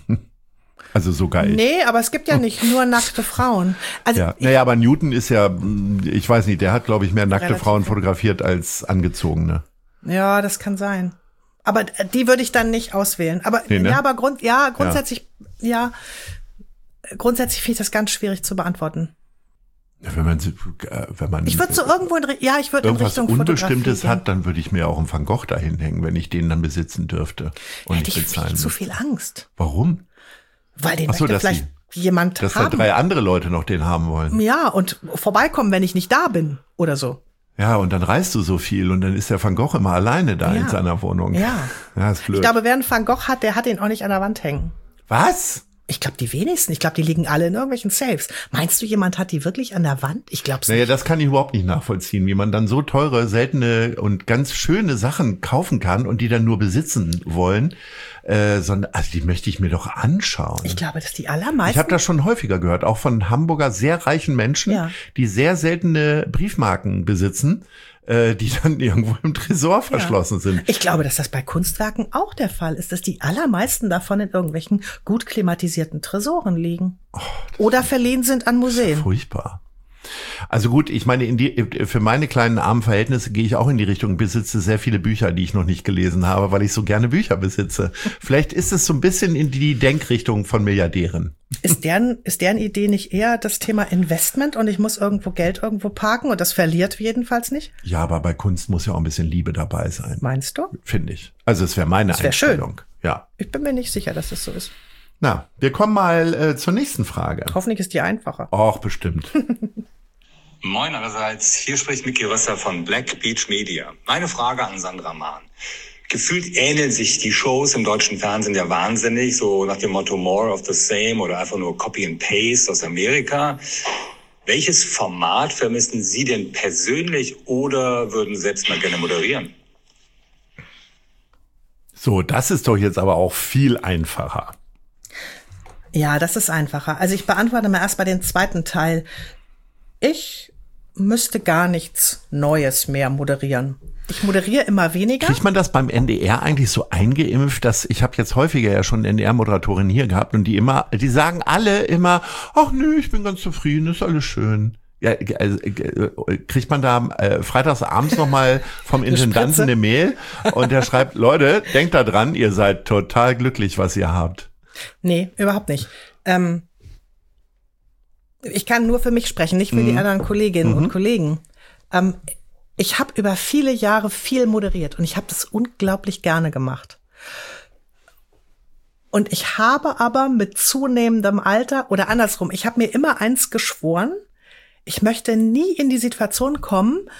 Speaker 3: Also sogar ich.
Speaker 1: Nee, aber es gibt ja nicht nur nackte Frauen. Also
Speaker 3: Ja,
Speaker 1: ich,
Speaker 3: naja, aber Newton ist ja, ich weiß nicht, der hat, glaube ich, mehr nackte
Speaker 1: Relativ
Speaker 3: Frauen
Speaker 1: viel.
Speaker 3: fotografiert als angezogene.
Speaker 1: ja, das kann sein. Aber die würde ich dann nicht auswählen. Aber
Speaker 3: Nee, ne?
Speaker 1: ja, aber Grund, ja, grundsätzlich, ja, grundsätzlich finde ich das ganz schwierig zu beantworten.
Speaker 3: Wenn man, sie- äh, wenn man
Speaker 1: Ich würde so irgendwo in, Ri- ja, ich würde in
Speaker 3: irgendwas
Speaker 1: Richtung
Speaker 3: Unbestimmtes
Speaker 1: Fotografie gehen.
Speaker 3: hat, dann würde ich mir auch einen Van Gogh dahin hängen, wenn ich den dann besitzen dürfte und
Speaker 1: Hätte
Speaker 3: nicht
Speaker 1: ich
Speaker 3: bezahlen
Speaker 1: viel zu
Speaker 3: müsste.
Speaker 1: viel Angst,
Speaker 3: Warum?
Speaker 1: weil den
Speaker 3: Ach so,
Speaker 1: möchte
Speaker 3: dass
Speaker 1: vielleicht jemand
Speaker 3: Dass da
Speaker 1: haben.
Speaker 3: drei andere Leute noch den haben wollen.
Speaker 1: Ja, und vorbeikommen, wenn ich nicht da bin oder so.
Speaker 3: Ja, und dann reist du so viel und dann ist der Van Gogh immer alleine da
Speaker 1: Ja.
Speaker 3: in seiner Wohnung.
Speaker 1: Ja.
Speaker 3: Ja, ist blöd.
Speaker 1: Ich glaube, wer einen Van Gogh hat, der hat ihn auch nicht an der Wand hängen.
Speaker 3: Was?
Speaker 1: Ich glaube, die wenigsten. Ich glaube, die liegen alle in irgendwelchen Safes. Meinst du, jemand hat die wirklich an der Wand? Ich glaube es
Speaker 3: Naja,
Speaker 1: nicht.
Speaker 3: das kann ich überhaupt nicht nachvollziehen, wie man dann so teure, seltene und ganz schöne Sachen kaufen kann und die dann nur besitzen wollen. Äh, sondern, also die möchte ich mir doch anschauen.
Speaker 1: Ich glaube, dass die
Speaker 3: Ich
Speaker 1: allermeisten.
Speaker 3: habe das schon häufiger gehört, auch von Hamburger sehr reichen Menschen,
Speaker 1: Ja.
Speaker 3: die sehr seltene Briefmarken besitzen, äh, die dann irgendwo im Tresor verschlossen sind.
Speaker 1: Ich glaube, dass das bei Kunstwerken auch der Fall ist, dass die allermeisten davon in irgendwelchen gut klimatisierten Tresoren liegen.
Speaker 3: Oh,
Speaker 1: Oder verliehen sind an Museen.
Speaker 3: Furchtbar. Also gut, ich meine, in die, für meine kleinen armen Verhältnisse gehe ich auch in die Richtung, besitze sehr viele Bücher, die ich noch nicht gelesen habe, weil ich so gerne Bücher besitze. Vielleicht ist es so ein bisschen in die Denkrichtung von Milliardären.
Speaker 1: Ist deren, ist deren Idee nicht eher das Thema Investment und ich muss irgendwo Geld irgendwo parken und das verliert jedenfalls nicht?
Speaker 3: Ja, aber bei Kunst muss ja auch ein bisschen Liebe dabei sein,
Speaker 1: Meinst du?
Speaker 3: finde ich. Also es wäre meine
Speaker 1: Das wär schön.
Speaker 3: Einstellung. Ja.
Speaker 1: Ich bin mir nicht sicher, dass das so ist.
Speaker 3: Na, wir kommen mal äh, zur nächsten Frage.
Speaker 1: Hoffentlich ist die einfacher.
Speaker 3: Auch bestimmt.
Speaker 5: Moin allerseits, hier spricht Micky Rösser von Black Beach Media. Meine Frage an Sandra Mahn. Gefühlt ähneln sich die Shows im deutschen Fernsehen ja wahnsinnig, so nach dem Motto More of the Same oder einfach nur Copy and Paste aus Amerika. Welches Format vermissen Sie denn persönlich oder würden selbst mal gerne moderieren?
Speaker 3: So, das ist doch jetzt aber auch viel einfacher.
Speaker 1: Ja, das ist einfacher. Also ich beantworte mal erst bei den zweiten Teil. Ich müsste gar nichts Neues mehr moderieren. Ich moderiere immer weniger.
Speaker 3: Kriegt man das beim N D R eigentlich so eingeimpft, dass ich habe jetzt häufiger ja schon N D R-Moderatorinnen hier gehabt und die immer, die sagen alle immer, ach nö, ich bin ganz zufrieden, ist alles schön. Ja, also, kriegt man da äh, freitags abends nochmal vom Intendanten eine Mail und der schreibt, Leute, denkt da dran, ihr seid total glücklich, was ihr habt.
Speaker 1: Nee, überhaupt nicht. Ähm, ich kann nur für mich sprechen, nicht für mhm. die anderen Kolleginnen mhm. und Kollegen. Ähm, ich habe über viele Jahre viel moderiert und ich habe das unglaublich gerne gemacht. Und ich habe aber mit zunehmendem Alter oder andersrum, ich habe mir immer eins geschworen, ich möchte nie in die Situation kommen,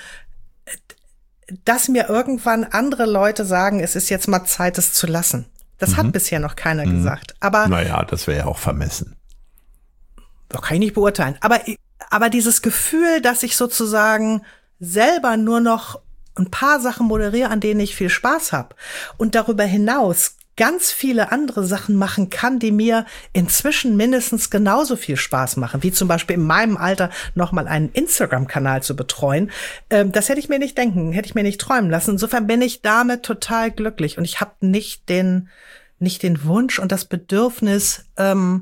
Speaker 1: dass mir irgendwann andere Leute sagen, es ist jetzt mal Zeit, es zu lassen. Das mhm. hat bisher noch keiner mhm. gesagt. Aber
Speaker 3: naja, das wäre ja auch vermessen.
Speaker 1: Das kann ich nicht beurteilen. Aber, aber dieses Gefühl, dass ich sozusagen selber nur noch ein paar Sachen moderiere, an denen ich viel Spaß habe und darüber hinaus ganz viele andere Sachen machen kann, die mir inzwischen mindestens genauso viel Spaß machen, wie zum Beispiel in meinem Alter nochmal einen Instagram-Kanal zu betreuen. Ähm, das hätte ich mir nicht denken, hätte ich mir nicht träumen lassen. Insofern bin ich damit total glücklich und ich habe nicht den, nicht den Wunsch und das Bedürfnis, ähm,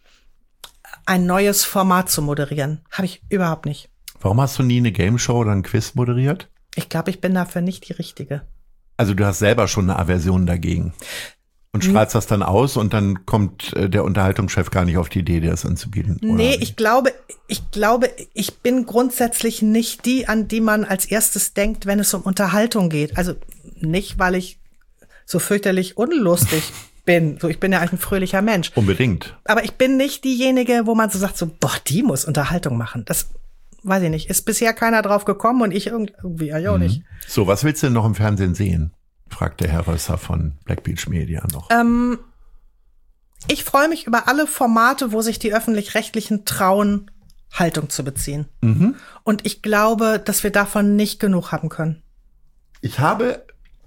Speaker 1: ein neues Format zu moderieren. Habe ich überhaupt nicht.
Speaker 3: Warum hast du nie eine Gameshow oder ein Quiz moderiert?
Speaker 1: Ich glaube, ich bin dafür nicht die Richtige.
Speaker 3: Also du hast selber schon eine Aversion dagegen. Und strahlst das dann aus und dann kommt äh, der Unterhaltungschef gar nicht auf die Idee, dir das anzubieten? Oder?
Speaker 1: Nee, ich glaube, ich glaube, ich bin grundsätzlich nicht die, an die man als erstes denkt, wenn es um Unterhaltung geht. Also nicht, weil ich so fürchterlich unlustig bin. So, ich bin ja eigentlich ein fröhlicher Mensch.
Speaker 3: Unbedingt.
Speaker 1: Aber ich bin nicht diejenige, wo man so sagt, so, boah, die muss Unterhaltung machen. Das weiß ich nicht. Ist bisher keiner drauf gekommen und ich irgendwie ja auch mhm. nicht.
Speaker 3: So, was willst du denn noch im Fernsehen sehen? Fragt der Herr Rösser von Black Beach Media noch.
Speaker 1: Ähm, ich freue mich über alle Formate, wo sich die Öffentlich-Rechtlichen trauen, Haltung zu beziehen. Mhm. Und ich glaube, dass wir davon nicht genug haben können.
Speaker 3: Ich habe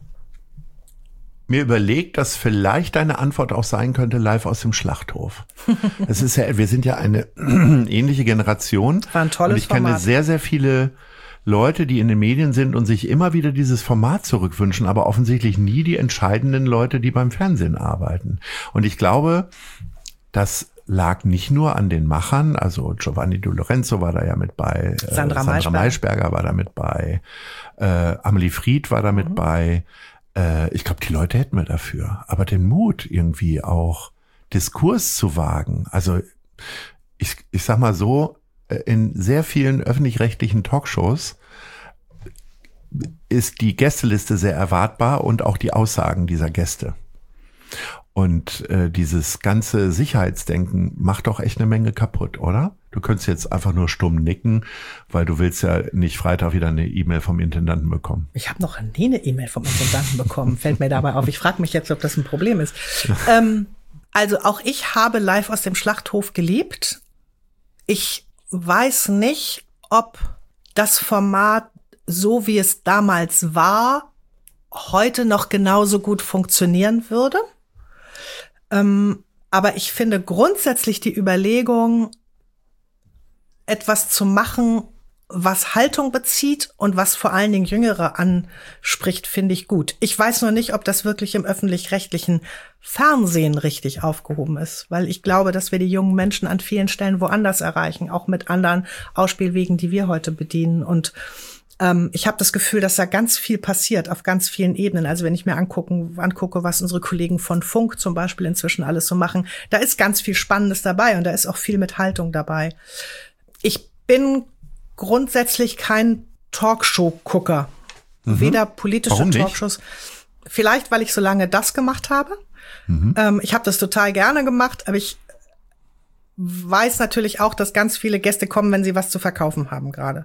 Speaker 3: mir überlegt, dass vielleicht deine Antwort auch sein könnte, live aus dem Schlachthof. Es ist ja, wir sind ja eine ähnliche Generation.
Speaker 1: War ein tolles
Speaker 3: und ich kenne
Speaker 1: Format.
Speaker 3: sehr, sehr viele Leute, die in den Medien sind und sich immer wieder dieses Format zurückwünschen, aber offensichtlich nie die entscheidenden Leute, die beim Fernsehen arbeiten. Und ich glaube, das lag nicht nur an den Machern, also Giovanni Di Lorenzo war da ja mit bei, äh,
Speaker 1: Sandra,
Speaker 3: Sandra Maischberger war da mit bei, äh, Amelie Fried war da mit mhm. bei. Äh, ich glaube, die Leute hätten wir dafür. Aber den Mut, irgendwie auch Diskurs zu wagen. Also ich, ich sag mal so, in sehr vielen öffentlich-rechtlichen Talkshows ist die Gästeliste sehr erwartbar und auch die Aussagen dieser Gäste. Und äh, dieses ganze Sicherheitsdenken macht doch echt eine Menge kaputt, oder? Du könntest jetzt einfach nur stumm nicken, weil du willst ja nicht Freitag wieder eine E-Mail vom Intendanten bekommen.
Speaker 1: Ich habe noch nie eine E-Mail vom Intendanten bekommen, fällt mir dabei auf. Ich frage mich jetzt, ob das ein Problem ist. ähm, also auch ich habe live aus dem Schlachthof geliebt. Ich weiß nicht, ob das Format, so wie es damals war, heute noch genauso gut funktionieren würde. Ähm, aber ich finde grundsätzlich die Überlegung, etwas zu machen, was Haltung bezieht und was vor allen Dingen Jüngere anspricht, finde ich gut. Ich weiß nur nicht, ob das wirklich im öffentlich-rechtlichen Fernsehen richtig aufgehoben ist, weil ich glaube, dass wir die jungen Menschen an vielen Stellen woanders erreichen, auch mit anderen Ausspielwegen, die wir heute bedienen. Und ähm, ich habe das Gefühl, dass da ganz viel passiert auf ganz vielen Ebenen. Also wenn ich mir angucken, angucke, was unsere Kollegen von Funk zum Beispiel inzwischen alles so machen, da ist ganz viel Spannendes dabei und da ist auch viel mit Haltung dabei. Ich bin grundsätzlich kein Talkshow-Gucker. Mhm. Weder politische
Speaker 3: Warum nicht?
Speaker 1: Talkshows. Vielleicht, weil ich so lange das gemacht habe. Mhm. Ähm, ich habe das total gerne gemacht, aber ich weiß natürlich auch, dass ganz viele Gäste kommen, wenn sie was zu verkaufen haben gerade.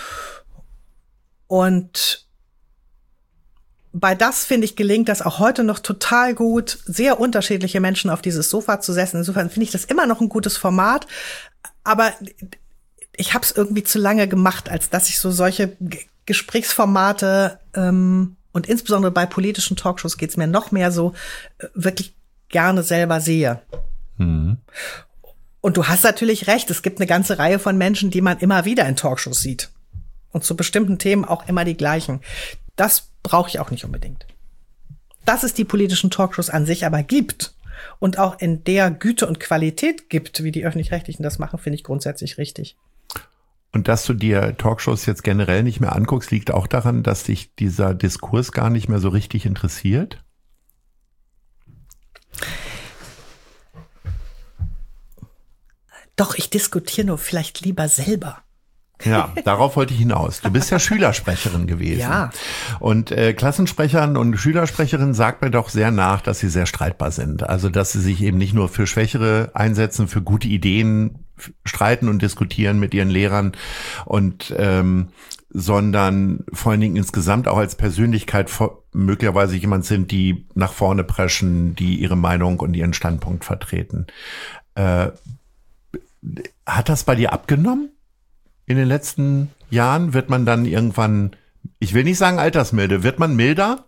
Speaker 1: Und bei das, finde ich, gelingt das auch heute noch total gut, sehr unterschiedliche Menschen auf dieses Sofa zu setzen. Insofern finde ich das immer noch ein gutes Format. Aber ich habe es irgendwie zu lange gemacht, als dass ich so solche G- Gesprächsformate ähm, und insbesondere bei politischen Talkshows geht's mir noch mehr so äh, wirklich gerne selber sehe. Mhm. Und du hast natürlich recht, es gibt eine ganze Reihe von Menschen, die man immer wieder in Talkshows sieht. Und zu bestimmten Themen auch immer die gleichen. Das brauche ich auch nicht unbedingt. Dass es die politischen Talkshows an sich aber gibt und auch in der Güte und Qualität gibt, wie die Öffentlich-Rechtlichen das machen, finde ich grundsätzlich richtig.
Speaker 3: Und dass du dir Talkshows jetzt generell nicht mehr anguckst, liegt auch daran, dass dich dieser Diskurs gar nicht mehr so richtig interessiert?
Speaker 1: Doch, ich diskutiere nur vielleicht lieber selber.
Speaker 3: Ja, darauf wollte ich hinaus. Du bist ja Schülersprecherin gewesen.
Speaker 1: Ja.
Speaker 3: Und äh, Klassensprechern und Schülersprecherinnen sagt mir doch sehr nach, dass sie sehr streitbar sind. Also, dass sie sich eben nicht nur für Schwächere einsetzen, für gute Ideen streiten und diskutieren mit ihren Lehrern und ähm, sondern vor allen Dingen insgesamt auch als Persönlichkeit möglicherweise jemand sind, die nach vorne preschen, die ihre Meinung und ihren Standpunkt vertreten. Äh, hat das bei dir abgenommen? In den letzten Jahren wird man dann irgendwann, ich will nicht sagen altersmilde, wird man milder?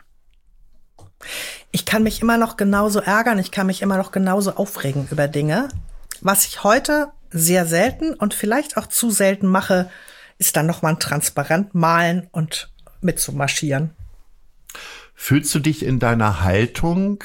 Speaker 1: Ich kann mich immer noch genauso ärgern, ich kann mich immer noch genauso aufregen über Dinge. Was ich heute sehr selten und vielleicht auch zu selten mache, ist dann nochmal ein Transparent malen und mitzumarschieren.
Speaker 3: Fühlst du dich in deiner Haltung,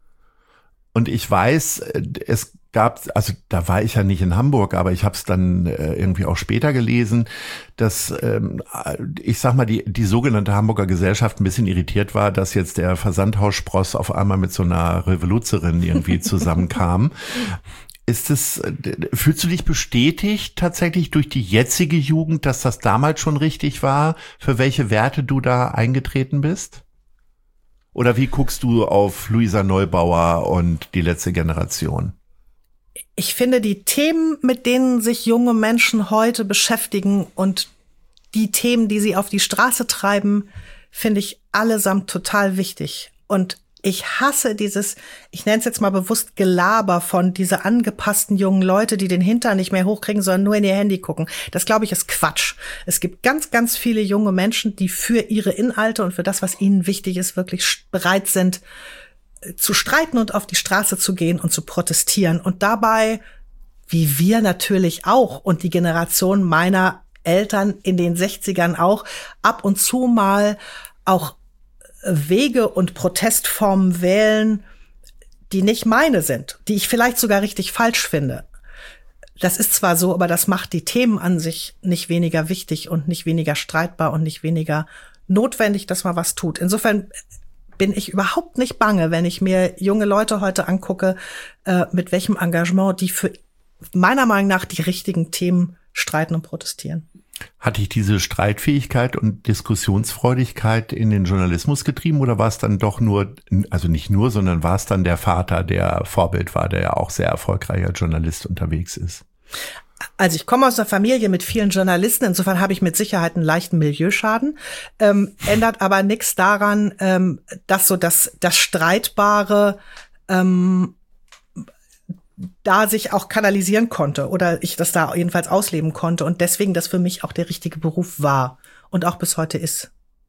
Speaker 3: und ich weiß, es gab, also da war ich ja nicht in Hamburg, aber ich habe es dann äh, irgendwie auch später gelesen, dass ähm, ich sag mal die die sogenannte Hamburger Gesellschaft ein bisschen irritiert war, dass jetzt der Versandhausspross auf einmal mit so einer Revoluzerin irgendwie zusammenkam. Ist es, fühlst du dich bestätigt tatsächlich durch die jetzige Jugend, dass das damals schon richtig war, für welche Werte du da eingetreten bist? Oder wie guckst du auf Luisa Neubauer und die letzte Generation?
Speaker 1: Ich finde, die Themen, mit denen sich junge Menschen heute beschäftigen und die Themen, die sie auf die Straße treiben, finde ich allesamt total wichtig. Und ich hasse dieses, ich nenne es jetzt mal bewusst Gelaber von diese angepassten jungen Leute, die den Hintern nicht mehr hochkriegen, sondern nur in ihr Handy gucken. Das, glaube ich, ist Quatsch. Es gibt ganz, ganz viele junge Menschen, die für ihre Inhalte und für das, was ihnen wichtig ist, wirklich bereit sind, zu streiten und auf die Straße zu gehen und zu protestieren. Und dabei, wie wir natürlich auch und die Generation meiner Eltern in den sechzigern auch, ab und zu mal auch Wege und Protestformen wählen, die nicht meine sind, die ich vielleicht sogar richtig falsch finde. Das ist zwar so, aber das macht die Themen an sich nicht weniger wichtig und nicht weniger streitbar und nicht weniger notwendig, dass man was tut. Insofern bin ich überhaupt nicht bange, wenn ich mir junge Leute heute angucke, äh, mit welchem Engagement die für meiner Meinung nach die richtigen Themen streiten und protestieren.
Speaker 3: Hat dich diese Streitfähigkeit und Diskussionsfreudigkeit in den Journalismus getrieben oder war es dann doch nur, also nicht nur, sondern war es dann der Vater, der Vorbild war, der ja auch sehr erfolgreicher Journalist unterwegs ist?
Speaker 1: Also ich komme aus einer Familie mit vielen Journalisten, insofern habe ich mit Sicherheit einen leichten Milieuschaden, ähm, ändert aber nichts daran, ähm, dass so das, das Streitbare ähm, da sich auch kanalisieren konnte oder ich das da jedenfalls ausleben konnte und deswegen das für mich auch der richtige Beruf war und auch bis heute ist.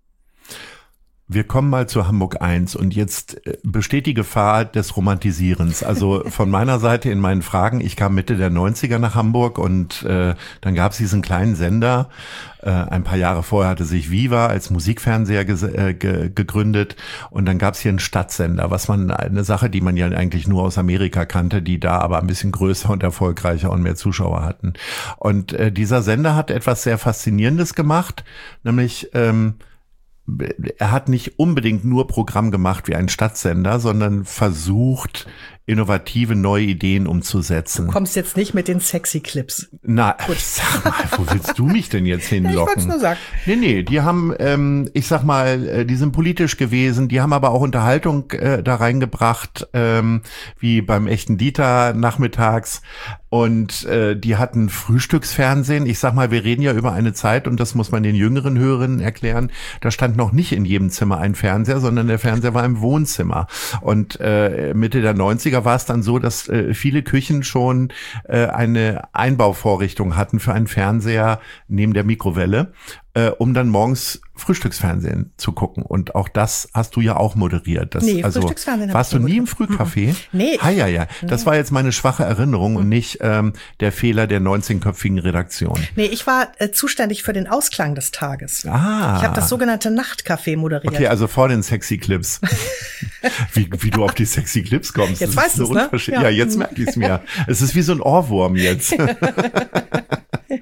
Speaker 3: Wir kommen mal zu Hamburg eins und jetzt besteht die Gefahr des Romantisierens. Also von meiner Seite in meinen Fragen, ich kam Mitte der neunziger nach Hamburg und äh, dann gab es diesen kleinen Sender. Äh, ein paar Jahre vorher hatte sich Viva als Musikfernseher ge- äh, ge- gegründet und dann gab es hier einen Stadtsender, was man eine Sache, die man ja eigentlich nur aus Amerika kannte, die da aber ein bisschen größer und erfolgreicher und mehr Zuschauer hatten. Und äh, dieser Sender hat etwas sehr Faszinierendes gemacht, nämlich ähm, er hat nicht unbedingt nur Programm gemacht wie ein Stadtsender, sondern versucht, innovative neue Ideen umzusetzen.
Speaker 1: Du kommst jetzt nicht mit den sexy Clips.
Speaker 3: Na, gut. Sag mal, wo willst du mich denn jetzt hinlocken?
Speaker 1: Ich wollte es nur sagen.
Speaker 3: Nee, nee, die haben, ähm, ich sag mal, die sind politisch gewesen, die haben aber auch Unterhaltung äh, da reingebracht, ähm, wie beim echten Dieter nachmittags. Und äh, die hatten Frühstücksfernsehen. Ich sag mal, wir reden ja über eine Zeit, und das muss man den jüngeren Hörerinnen erklären, da stand noch nicht in jedem Zimmer ein Fernseher, sondern der Fernseher war im Wohnzimmer. Und äh, Mitte der neunziger war es dann so, dass äh, viele Küchen schon äh, eine Einbauvorrichtung hatten für einen Fernseher neben der Mikrowelle, äh, um dann morgens Frühstücksfernsehen zu gucken. Und auch das hast du ja auch moderiert. Das,
Speaker 1: nee,
Speaker 3: also,
Speaker 1: Frühstücksfernsehen
Speaker 3: warst du nie im Frühcafé?
Speaker 1: Nee.
Speaker 3: Ah, ja, ja. Das war jetzt meine schwache Erinnerung mhm. und nicht ähm, der Fehler der neunzehnköpfigen Redaktion.
Speaker 1: Nee, ich war äh, zuständig für den Ausklang des Tages.
Speaker 3: Ah.
Speaker 1: Ich habe das sogenannte Nachtcafé moderiert.
Speaker 3: Okay, also vor den Sexy Clips. wie, wie du auf die Sexy Clips kommst.
Speaker 1: Jetzt
Speaker 3: das
Speaker 1: weißt
Speaker 3: ist so
Speaker 1: du's, ne?
Speaker 3: Ja. ja, jetzt merke ich es mir. Es ist wie so ein Ohrwurm jetzt.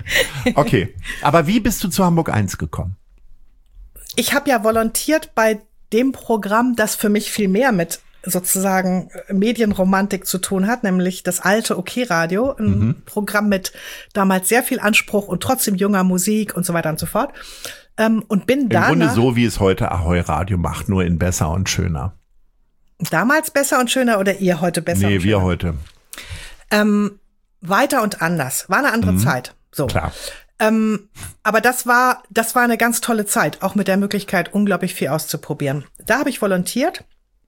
Speaker 3: Okay, aber wie bist du zu Hamburg eins gekommen?
Speaker 1: Ich habe ja volontiert bei dem Programm, das für mich viel mehr mit sozusagen Medienromantik zu tun hat, nämlich das alte OK-Radio, ein mhm. Programm mit damals sehr viel Anspruch und trotzdem junger Musik und so weiter und so fort. Ähm, und bin danach...
Speaker 3: Im Grunde so, wie es heute Ahoi Radio macht, nur in besser und schöner.
Speaker 1: Damals besser und schöner oder ihr heute besser
Speaker 3: nee,
Speaker 1: und schöner?
Speaker 3: Nee, wir heute.
Speaker 1: Ähm, weiter und anders. War eine andere mhm. Zeit. So.
Speaker 3: Klar.
Speaker 1: Ähm, aber das war, das war eine ganz tolle Zeit, auch mit der Möglichkeit, unglaublich viel auszuprobieren. Da habe ich volontiert.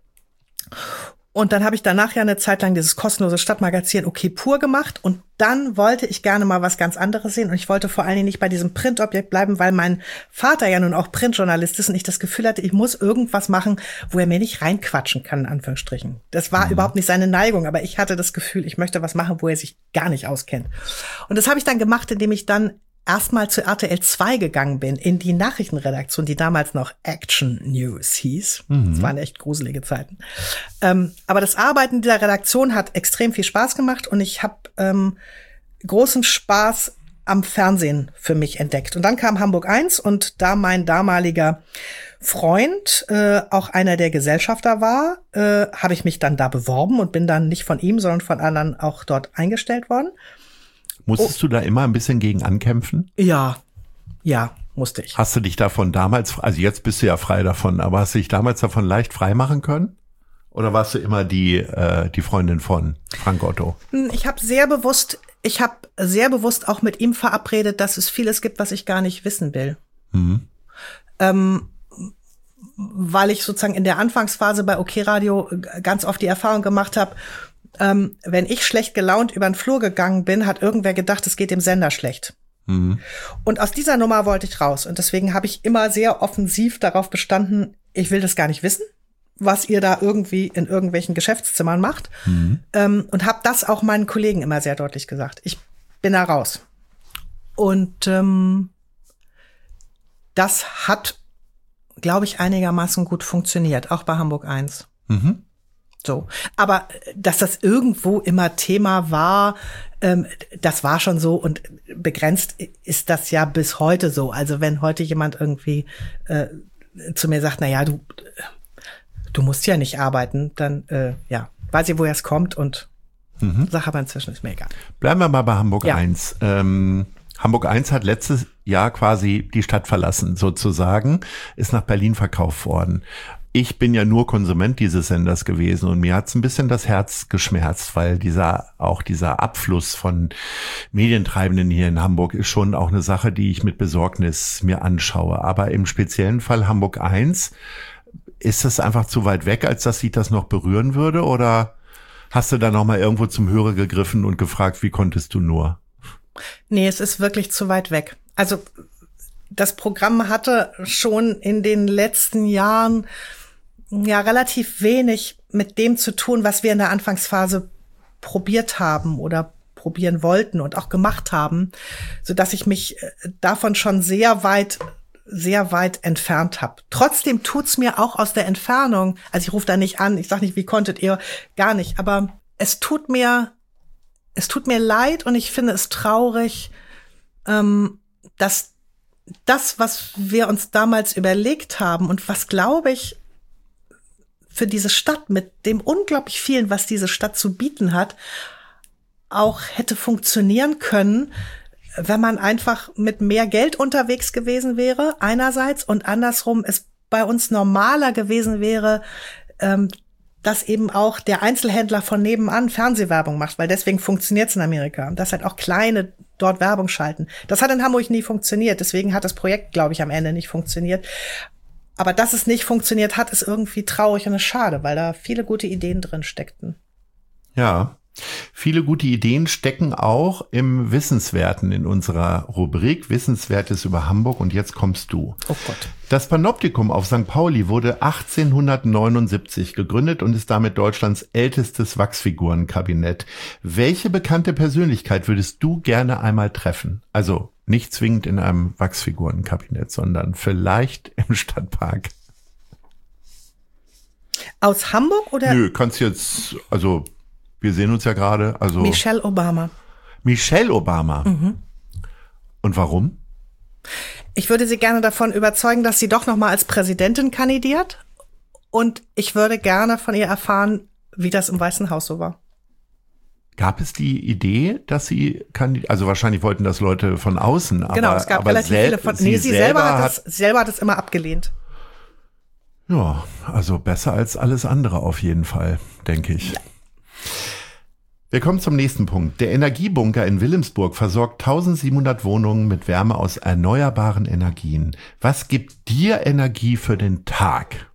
Speaker 1: Und dann habe ich danach ja eine Zeit lang dieses kostenlose Stadtmagazin OK Pur gemacht. Und dann wollte ich gerne mal was ganz anderes sehen. Und ich wollte vor allen Dingen nicht bei diesem Printobjekt bleiben, weil mein Vater ja nun auch Printjournalist ist und ich das Gefühl hatte, ich muss irgendwas machen, wo er mir nicht reinquatschen kann, in Anführungsstrichen. Das war mhm. überhaupt nicht seine Neigung, aber ich hatte das Gefühl, ich möchte was machen, wo er sich gar nicht auskennt. Und das habe ich dann gemacht, indem ich dann erstmal zu R T L zwei gegangen bin, in die Nachrichtenredaktion, die damals noch Action News hieß. Mhm. Das waren echt gruselige Zeiten. Ähm, aber das Arbeiten dieser Redaktion hat extrem viel Spaß gemacht und ich habe ähm, großen Spaß am Fernsehen für mich entdeckt. Und dann kam Hamburg eins und da mein damaliger Freund äh, auch einer der Gesellschafter war, äh, habe ich mich dann da beworben und bin dann nicht von ihm, sondern von anderen auch dort eingestellt worden.
Speaker 3: Musstest oh. du da immer ein bisschen gegen ankämpfen?
Speaker 1: Ja, ja, musste ich.
Speaker 3: Hast du dich davon damals, also jetzt bist du ja frei davon, aber hast du dich damals davon leicht frei machen können? Oder warst du immer die äh, die Freundin von Frank Otto?
Speaker 1: Ich habe sehr bewusst, ich habe sehr bewusst auch mit ihm verabredet, dass es vieles gibt, was ich gar nicht wissen will. Mhm. Ähm, weil ich sozusagen in der Anfangsphase bei OK Radio ganz oft die Erfahrung gemacht habe, Ähm, wenn ich schlecht gelaunt über den Flur gegangen bin, hat irgendwer gedacht, es geht dem Sender schlecht. Mhm. Und aus dieser Nummer wollte ich raus. Und deswegen habe ich immer sehr offensiv darauf bestanden, ich will das gar nicht wissen, was ihr da irgendwie in irgendwelchen Geschäftszimmern macht. Mhm. Ähm, und habe das auch meinen Kollegen immer sehr deutlich gesagt. Ich bin da raus. Und ähm, das hat, glaube ich, einigermaßen gut funktioniert, auch bei Hamburg eins. Mhm. So, aber dass das irgendwo immer Thema war, ähm, das war schon so und begrenzt ist das ja bis heute so. Also wenn heute jemand irgendwie äh, zu mir sagt, na ja, du du musst ja nicht arbeiten, dann äh, ja, weiß ich, woher es kommt und mhm. sag aber inzwischen ist mir egal.
Speaker 3: Bleiben wir mal bei Hamburg ja. eins. Ähm, Hamburg eins hat letztes Jahr quasi die Stadt verlassen, sozusagen, ist nach Berlin verkauft worden. Ich bin ja nur Konsument dieses Senders gewesen und mir hat's ein bisschen das Herz geschmerzt, weil dieser, auch dieser Abfluss von Medientreibenden hier in Hamburg ist schon auch eine Sache, die ich mit Besorgnis mir anschaue. Aber im speziellen Fall Hamburg eins, ist das einfach zu weit weg, als dass sich das noch berühren würde? Oder hast du da noch mal irgendwo zum Hörer gegriffen und gefragt, wie konntest du nur?
Speaker 1: Nee, es ist wirklich zu weit weg. Also das Programm hatte schon in den letzten Jahren ja relativ wenig mit dem zu tun, was wir in der Anfangsphase probiert haben oder probieren wollten und auch gemacht haben, so dass ich mich davon schon sehr weit sehr weit entfernt habe. Trotzdem tut's mir auch aus der Entfernung, also ich rufe da nicht an, ich sag nicht, wie konntet ihr, gar nicht, aber es tut mir es tut mir leid und ich finde es traurig, ähm, dass das, was wir uns damals überlegt haben und was, glaube ich, für diese Stadt mit dem unglaublich vielen, was diese Stadt zu bieten hat, auch hätte funktionieren können, wenn man einfach mit mehr Geld unterwegs gewesen wäre, einerseits, und andersrum es bei uns normaler gewesen wäre, ähm, dass eben auch der Einzelhändler von nebenan Fernsehwerbung macht, weil deswegen funktioniert es in Amerika. Dass halt auch kleine dort Werbung schalten. Das hat in Hamburg nie funktioniert. Deswegen hat das Projekt, glaube ich, am Ende nicht funktioniert. Aber dass es nicht funktioniert hat, ist irgendwie traurig und ist schade, weil da viele gute Ideen drin steckten.
Speaker 3: Ja, viele gute Ideen stecken auch im Wissenswerten in unserer Rubrik Wissenswertes über Hamburg. Und jetzt kommst du.
Speaker 1: Oh Gott.
Speaker 3: Das Panoptikum auf Sankt Pauli wurde achtzehnhundertneunundsiebzig gegründet und ist damit Deutschlands ältestes Wachsfigurenkabinett. Welche bekannte Persönlichkeit würdest du gerne einmal treffen? Also nicht zwingend in einem Wachsfigurenkabinett, sondern vielleicht im Stadtpark.
Speaker 1: Aus Hamburg oder?
Speaker 3: Nö, kannst jetzt, also wir sehen uns ja gerade. Also
Speaker 1: Michelle Obama.
Speaker 3: Michelle Obama. Mhm. Und warum?
Speaker 1: Ich würde sie gerne davon überzeugen, dass sie doch noch mal als Präsidentin kandidiert. Und ich würde gerne von ihr erfahren, wie das im Weißen Haus so war.
Speaker 3: Gab es die Idee, dass sie kandidiert? Also wahrscheinlich wollten das Leute von außen. Aber,
Speaker 1: genau, es gab
Speaker 3: aber
Speaker 1: relativ viele von.
Speaker 3: Sie
Speaker 1: Nee, sie
Speaker 3: selber
Speaker 1: selber hat,
Speaker 3: hat
Speaker 1: das, selber hat es immer abgelehnt.
Speaker 3: Ja, also besser als alles andere auf jeden Fall, denke ich. Ja. Wir kommen zum nächsten Punkt. Der Energiebunker in Wilhelmsburg versorgt eintausendsiebenhundert Wohnungen mit Wärme aus erneuerbaren Energien. Was gibt dir Energie für den Tag?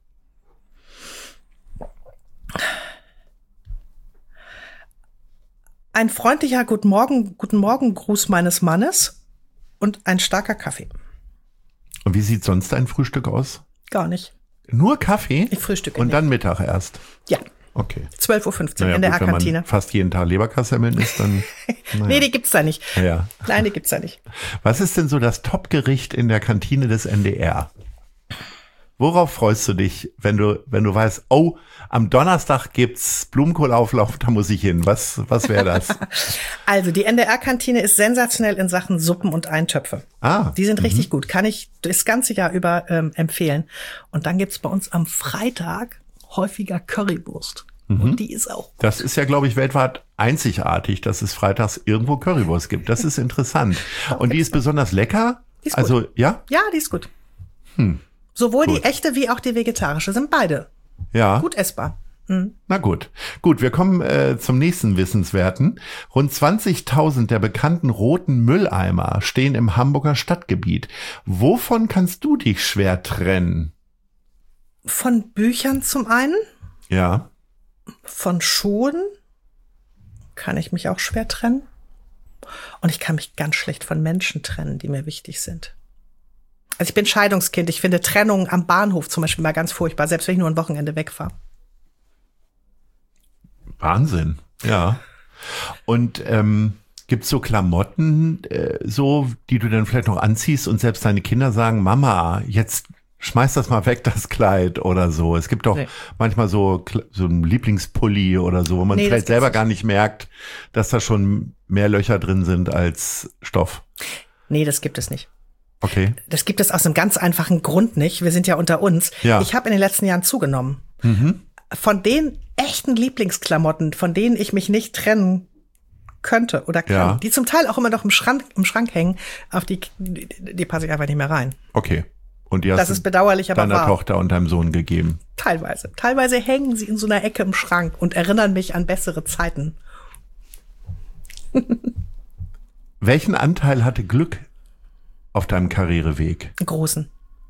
Speaker 1: Ein freundlicher Guten Morgen, Guten Morgen Gruß meines Mannes und ein starker Kaffee.
Speaker 3: Und wie sieht sonst dein Frühstück aus?
Speaker 1: Gar nicht.
Speaker 3: Nur Kaffee?
Speaker 1: Ich frühstücke
Speaker 3: Und
Speaker 1: nicht.
Speaker 3: dann Mittag erst?
Speaker 1: Ja.
Speaker 3: Okay.
Speaker 1: zwölf Uhr fünfzehn
Speaker 3: Naja,
Speaker 1: in der
Speaker 3: gut, wenn man
Speaker 1: A-Kantine.
Speaker 3: fast jeden Tag Leberkassemmeln isst, dann... Naja.
Speaker 1: Nee, die gibt's da nicht.
Speaker 3: Ja.
Speaker 1: Nein, die gibt's da nicht.
Speaker 3: Was ist denn so das Top-Gericht in der Kantine des N D R? Worauf freust du dich, wenn du, wenn du weißt, oh, am Donnerstag gibt's Blumenkohlauflauf, da muss ich hin. Was, was wäre das?
Speaker 1: Also, die N D R-Kantine ist sensationell in Sachen Suppen und Eintöpfe.
Speaker 3: Ah.
Speaker 1: Die sind richtig gut. Kann ich das ganze Jahr über ähm, empfehlen. Und dann gibt's bei uns am Freitag häufiger Currywurst. Mhm. Und die ist auch gut.
Speaker 3: Das ist ja, glaube ich, weltweit einzigartig, dass es freitags irgendwo Currywurst gibt. Das ist interessant. Und die ist besonders lecker?
Speaker 1: Die ist
Speaker 3: also,
Speaker 1: gut.
Speaker 3: ja?
Speaker 1: Ja, die ist gut.
Speaker 3: Hm.
Speaker 1: Sowohl
Speaker 3: Gut.
Speaker 1: die echte wie auch die vegetarische sind beide
Speaker 3: Ja.
Speaker 1: gut essbar. Mhm.
Speaker 3: Na gut. Gut, wir kommen äh, zum nächsten Wissenswerten. Rund zwanzigtausend der bekannten roten Mülleimer stehen im Hamburger Stadtgebiet. Wovon kannst du dich schwer trennen?
Speaker 1: Von Büchern zum einen,
Speaker 3: Ja.
Speaker 1: von Schuhen kann ich mich auch schwer trennen. Und ich kann mich ganz schlecht von Menschen trennen, die mir wichtig sind. Also ich bin Scheidungskind. Ich finde Trennung am Bahnhof zum Beispiel mal ganz furchtbar, selbst wenn ich nur ein Wochenende wegfahre.
Speaker 3: Wahnsinn, ja. Und ähm, gibt's so Klamotten, äh, so, die du dann vielleicht noch anziehst und selbst deine Kinder sagen, Mama, jetzt schmeiß das mal weg, das Kleid oder so. Es gibt doch
Speaker 1: Nee.
Speaker 3: manchmal so so ein Lieblingspulli oder so, wo man
Speaker 1: Nee, das
Speaker 3: vielleicht
Speaker 1: gibt's
Speaker 3: selber
Speaker 1: nicht.
Speaker 3: gar nicht merkt, dass da schon mehr Löcher drin sind als Stoff.
Speaker 1: Nee, das gibt es nicht.
Speaker 3: Okay.
Speaker 1: Das gibt es aus einem ganz einfachen Grund nicht. Wir sind ja unter uns.
Speaker 3: Ja.
Speaker 1: Ich habe in den letzten Jahren zugenommen.
Speaker 3: Mhm.
Speaker 1: Von den echten Lieblingsklamotten, von denen ich mich nicht trennen könnte oder kann,
Speaker 3: Ja.
Speaker 1: die zum Teil auch immer noch im Schrank, im Schrank hängen, auf die, die, die passe ich einfach nicht mehr rein.
Speaker 3: Okay. Und die hast
Speaker 1: Das
Speaker 3: du
Speaker 1: ist bedauerlich, aber
Speaker 3: deiner
Speaker 1: wahr.
Speaker 3: Tochter und deinem Sohn gegeben.
Speaker 1: Teilweise. Teilweise hängen sie in so einer Ecke im Schrank und erinnern mich an bessere Zeiten.
Speaker 3: Welchen Anteil hatte Glück auf deinem Karriereweg?
Speaker 1: Einen großen.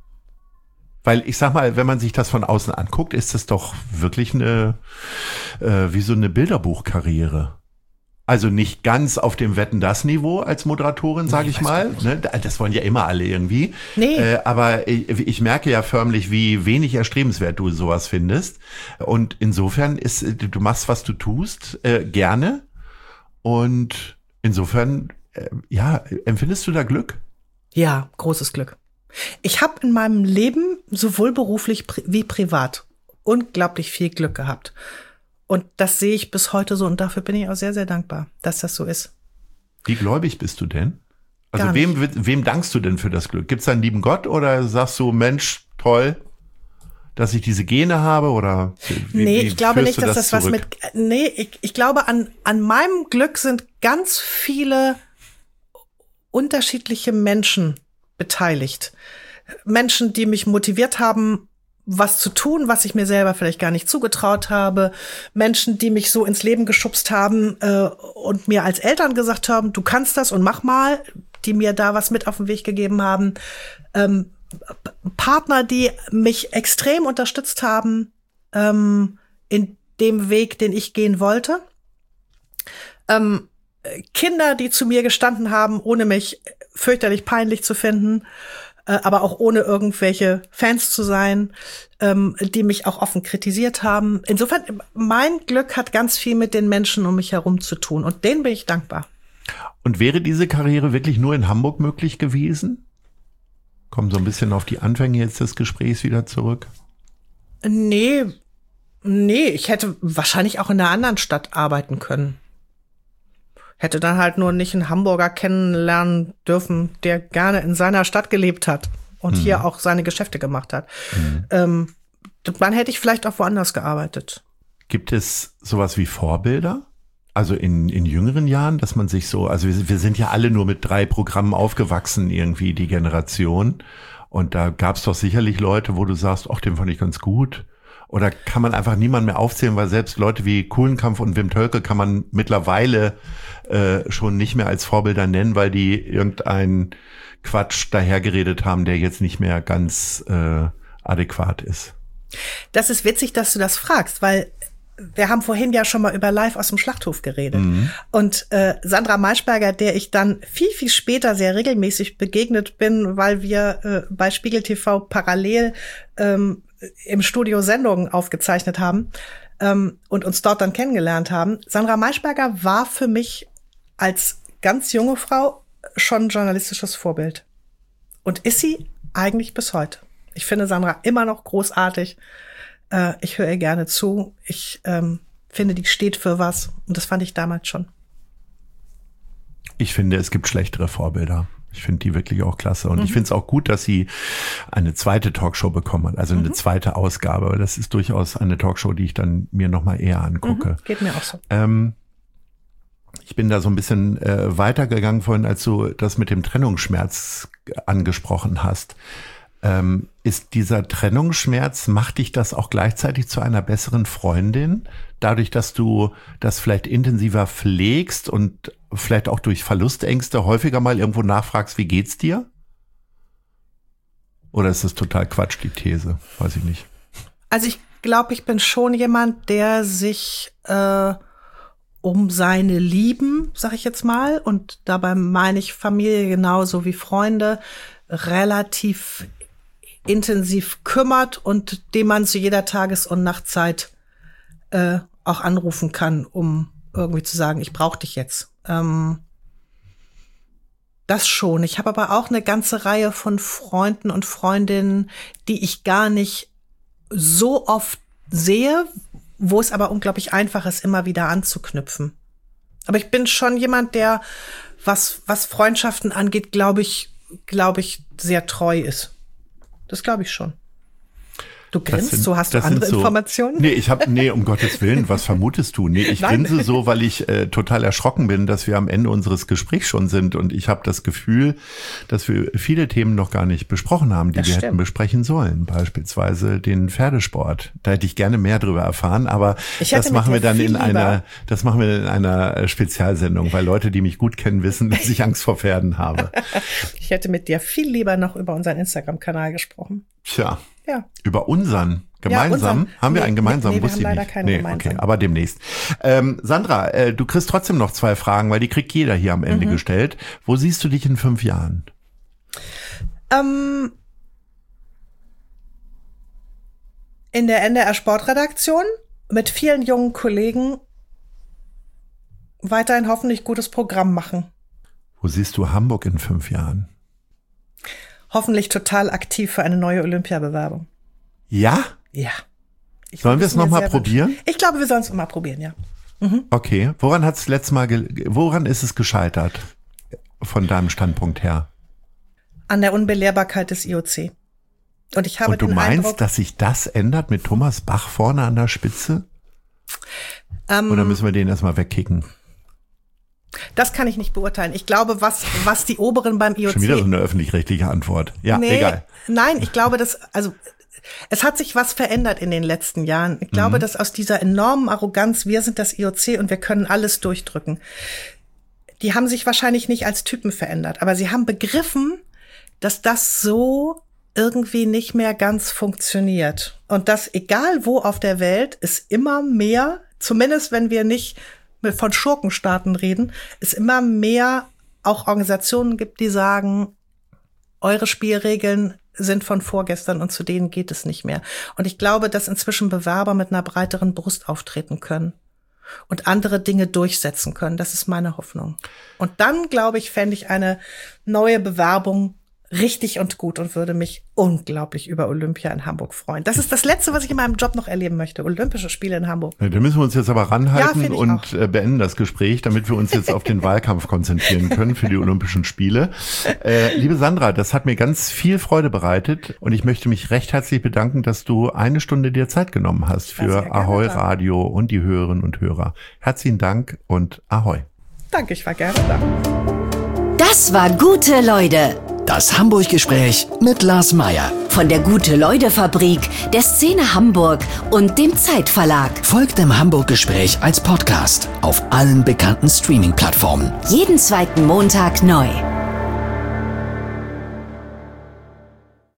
Speaker 3: Weil ich sag mal, wenn man sich das von außen anguckt, ist das doch wirklich eine, äh, wie so eine Bilderbuchkarriere. Also nicht ganz auf dem Wetten-das-Niveau als Moderatorin, sage
Speaker 1: Nee,
Speaker 3: ich
Speaker 1: weiß
Speaker 3: mal.
Speaker 1: Gott
Speaker 3: Ne? Das wollen ja immer alle irgendwie.
Speaker 1: Nee.
Speaker 3: Äh, aber ich, ich merke ja förmlich, wie wenig erstrebenswert du sowas findest. Und insofern ist, du machst, was du tust, äh, gerne. Und insofern, äh, ja, empfindest du da Glück?
Speaker 1: Ja, großes Glück. Ich habe in meinem Leben sowohl beruflich pri- wie privat unglaublich viel Glück gehabt. Und das sehe ich bis heute so und dafür bin ich auch sehr, sehr dankbar, dass das so ist.
Speaker 3: Wie gläubig bist du denn? Also
Speaker 1: Gar
Speaker 3: wem, wem dankst du denn für das Glück? Gibt's da einen lieben Gott oder sagst du, Mensch, toll, dass ich diese Gene habe? Oder wie,
Speaker 1: Nee,
Speaker 3: wie
Speaker 1: ich glaube
Speaker 3: führst
Speaker 1: nicht,
Speaker 3: du
Speaker 1: dass das, was
Speaker 3: zurück?
Speaker 1: mit, nee, ich, ich glaube an, an meinem Glück sind ganz viele unterschiedliche Menschen beteiligt. Menschen, die mich motiviert haben, was zu tun, was ich mir selber vielleicht gar nicht zugetraut habe. Menschen, die mich so ins Leben geschubst haben äh, und mir als Eltern gesagt haben, du kannst das und mach mal, die mir da was mit auf den Weg gegeben haben. Ähm, P- Partner, die mich extrem unterstützt haben ähm, in dem Weg, den ich gehen wollte. Ähm, Kinder, die zu mir gestanden haben, ohne mich fürchterlich peinlich zu finden, äh, aber auch ohne irgendwelche Fans zu sein, ähm, die mich auch offen kritisiert haben. Insofern, mein Glück hat ganz viel mit den Menschen um mich herum zu tun und denen bin ich dankbar.
Speaker 3: Und wäre diese Karriere wirklich nur in Hamburg möglich gewesen? Kommen so ein bisschen auf die Anfänge jetzt des Gesprächs wieder zurück.
Speaker 1: Nee, nee, ich hätte wahrscheinlich auch in einer anderen Stadt arbeiten können. Hätte dann halt nur nicht einen Hamburger kennenlernen dürfen, der gerne in seiner Stadt gelebt hat und mhm. hier auch seine Geschäfte gemacht hat. Mhm. Ähm, dann hätte ich vielleicht auch woanders gearbeitet.
Speaker 3: Gibt es sowas wie Vorbilder? Also in, in jüngeren Jahren, dass man sich so, also wir, wir sind ja alle nur mit drei Programmen aufgewachsen, irgendwie die Generation. Und da gab es doch sicherlich Leute, wo du sagst, ach, den fand ich ganz gut. Oder kann man einfach niemanden mehr aufzählen, weil selbst Leute wie Kuhlenkampf und Wim Tölke kann man mittlerweile äh, schon nicht mehr als Vorbilder nennen, weil die irgendeinen Quatsch dahergeredet haben, der jetzt nicht mehr ganz äh, adäquat ist.
Speaker 1: Das ist witzig, dass du das fragst, weil wir haben vorhin ja schon mal über Live aus dem Schlachthof geredet. Mhm. Und äh, Sandra Maischberger, der ich dann viel, viel später sehr regelmäßig begegnet bin, weil wir äh, bei Spiegel T V parallel ähm, im Studio Sendungen aufgezeichnet haben ähm, und uns dort dann kennengelernt haben. Sandra Maischberger war für mich als ganz junge Frau schon journalistisches Vorbild. Und ist sie eigentlich bis heute. Ich finde Sandra immer noch großartig. Äh, ich höre ihr gerne zu. Ich ähm, finde, die steht für was. Und das fand ich damals schon.
Speaker 3: Ich finde, es gibt schlechtere Vorbilder. Ich finde die wirklich auch klasse. Und mhm. ich finde es auch gut, dass sie eine zweite Talkshow bekommen hat. Also eine mhm. zweite Ausgabe. Aber das ist durchaus eine Talkshow, die ich dann mir noch mal eher angucke.
Speaker 1: Mhm. Geht mir auch so.
Speaker 3: Ähm, ich bin da so ein bisschen äh, weitergegangen vorhin, als du das mit dem Trennungsschmerz angesprochen hast. Ähm, ist dieser Trennungsschmerz, macht dich das auch gleichzeitig zu einer besseren Freundin? Dadurch, dass du das vielleicht intensiver pflegst und vielleicht auch durch Verlustängste häufiger mal irgendwo nachfragst, wie geht's dir? Oder ist das total Quatsch, die These? Weiß ich nicht.
Speaker 1: Also ich glaube, ich bin schon jemand, der sich äh, um seine Lieben, sag ich jetzt mal, und dabei meine ich Familie genauso wie Freunde, relativ intensiv kümmert und dem man zu jeder Tages- und Nachtzeit äh, auch anrufen kann, um irgendwie zu sagen, ich brauche dich jetzt. Ähm, das schon. Ich habe aber auch eine ganze Reihe von Freunden und Freundinnen, die ich gar nicht so oft sehe, wo es aber unglaublich einfach ist, immer wieder anzuknüpfen. Aber ich bin schon jemand, der, was, was Freundschaften angeht, glaube ich, glaube ich, sehr treu ist. Das glaube ich schon. Du grinst, sind, so hast du andere so, Informationen?
Speaker 3: Nee, ich habe, nee, um Gottes Willen, was vermutest du? Nee, ich
Speaker 1: Nein.
Speaker 3: grinse so, weil ich äh, total erschrocken bin, dass wir am Ende unseres Gesprächs schon sind und ich habe das Gefühl, dass wir viele Themen noch gar nicht besprochen haben, die das wir stimmt. hätten besprechen sollen. Beispielsweise den Pferdesport. Da hätte ich gerne mehr drüber erfahren, aber das machen wir dann in lieber. einer, das machen wir in einer Spezialsendung, weil Leute, die mich gut kennen, wissen, dass ich Angst vor Pferden habe.
Speaker 1: Ich hätte mit dir viel lieber noch über unseren Instagram-Kanal gesprochen.
Speaker 3: Tja.
Speaker 1: Ja.
Speaker 3: Über unseren gemeinsam? Ja, unseren. Haben wir nee, einen gemeinsamen?
Speaker 1: Nee, wir
Speaker 3: Wusste
Speaker 1: haben leider
Speaker 3: ich nicht.
Speaker 1: keinen
Speaker 3: nee,
Speaker 1: gemeinsamen.
Speaker 3: Okay, aber demnächst. Ähm, Sandra, äh, du kriegst trotzdem noch zwei Fragen, weil die kriegt jeder hier am Ende mhm. gestellt. Wo siehst du dich in fünf Jahren?
Speaker 1: Ähm, in der N D R Sportredaktion mit vielen jungen Kollegen weiterhin hoffentlich gutes Programm machen.
Speaker 3: Wo siehst du Hamburg in fünf Jahren?
Speaker 1: Hoffentlich total aktiv für eine neue Olympiabewerbung.
Speaker 3: Ja?
Speaker 1: Ja.
Speaker 3: Ich Sollen wir es nochmal probieren?
Speaker 1: Ich glaube, wir sollen es nochmal probieren, ja. Mhm.
Speaker 3: Okay. Woran hat es letztes Mal, ge- woran ist es gescheitert? Von deinem Standpunkt her?
Speaker 1: An der Unbelehrbarkeit des I O C. Und ich habe
Speaker 3: Und du
Speaker 1: den
Speaker 3: meinst,
Speaker 1: Eindruck,
Speaker 3: dass sich das ändert mit Thomas Bach vorne an der Spitze?
Speaker 1: Ähm,
Speaker 3: Oder müssen wir den erstmal wegkicken?
Speaker 1: Das kann ich nicht beurteilen. Ich glaube, was, was die Oberen beim I O C...
Speaker 3: Schon wieder so eine öffentlich-rechtliche Antwort. Ja,
Speaker 1: nee,
Speaker 3: egal.
Speaker 1: Nein, ich glaube, dass, also, es hat sich was verändert in den letzten Jahren. Ich glaube, mhm. dass aus dieser enormen Arroganz, wir sind das I O C und wir können alles durchdrücken, die haben sich wahrscheinlich nicht als Typen verändert, aber sie haben begriffen, dass das so irgendwie nicht mehr ganz funktioniert. Und dass, egal wo auf der Welt, es immer mehr, zumindest wenn wir nicht von Schurkenstaaten reden, es immer mehr auch Organisationen gibt, die sagen, eure Spielregeln sind von vorgestern und zu denen geht es nicht mehr. Und ich glaube, dass inzwischen Bewerber mit einer breiteren Brust auftreten können und andere Dinge durchsetzen können. Das ist meine Hoffnung. Und dann, glaube ich, fände ich eine neue Bewerbung richtig und gut und würde mich unglaublich über Olympia in Hamburg freuen. Das ist das Letzte, was ich in meinem Job noch erleben möchte. Olympische Spiele in Hamburg.
Speaker 3: Da müssen wir uns jetzt aber ranhalten
Speaker 1: ja,
Speaker 3: und
Speaker 1: auch.
Speaker 3: beenden das Gespräch, damit wir uns jetzt auf den Wahlkampf konzentrieren können für die Olympischen Spiele. Äh, liebe Sandra, das hat mir ganz viel Freude bereitet und ich möchte mich recht herzlich bedanken, dass du eine Stunde dir Zeit genommen hast für Ahoi Radio und die Hörerinnen und Hörer. Herzlichen Dank und Ahoi.
Speaker 1: Danke, ich war gerne da.
Speaker 2: Das war Gute Leute.
Speaker 6: Das Hamburg-Gespräch mit Lars Meyer.
Speaker 2: Von der Gute-Leute-Fabrik, der Szene Hamburg und dem Zeitverlag.
Speaker 6: Folgt dem Hamburg-Gespräch als Podcast auf allen bekannten Streaming-Plattformen.
Speaker 2: Jeden zweiten Montag neu.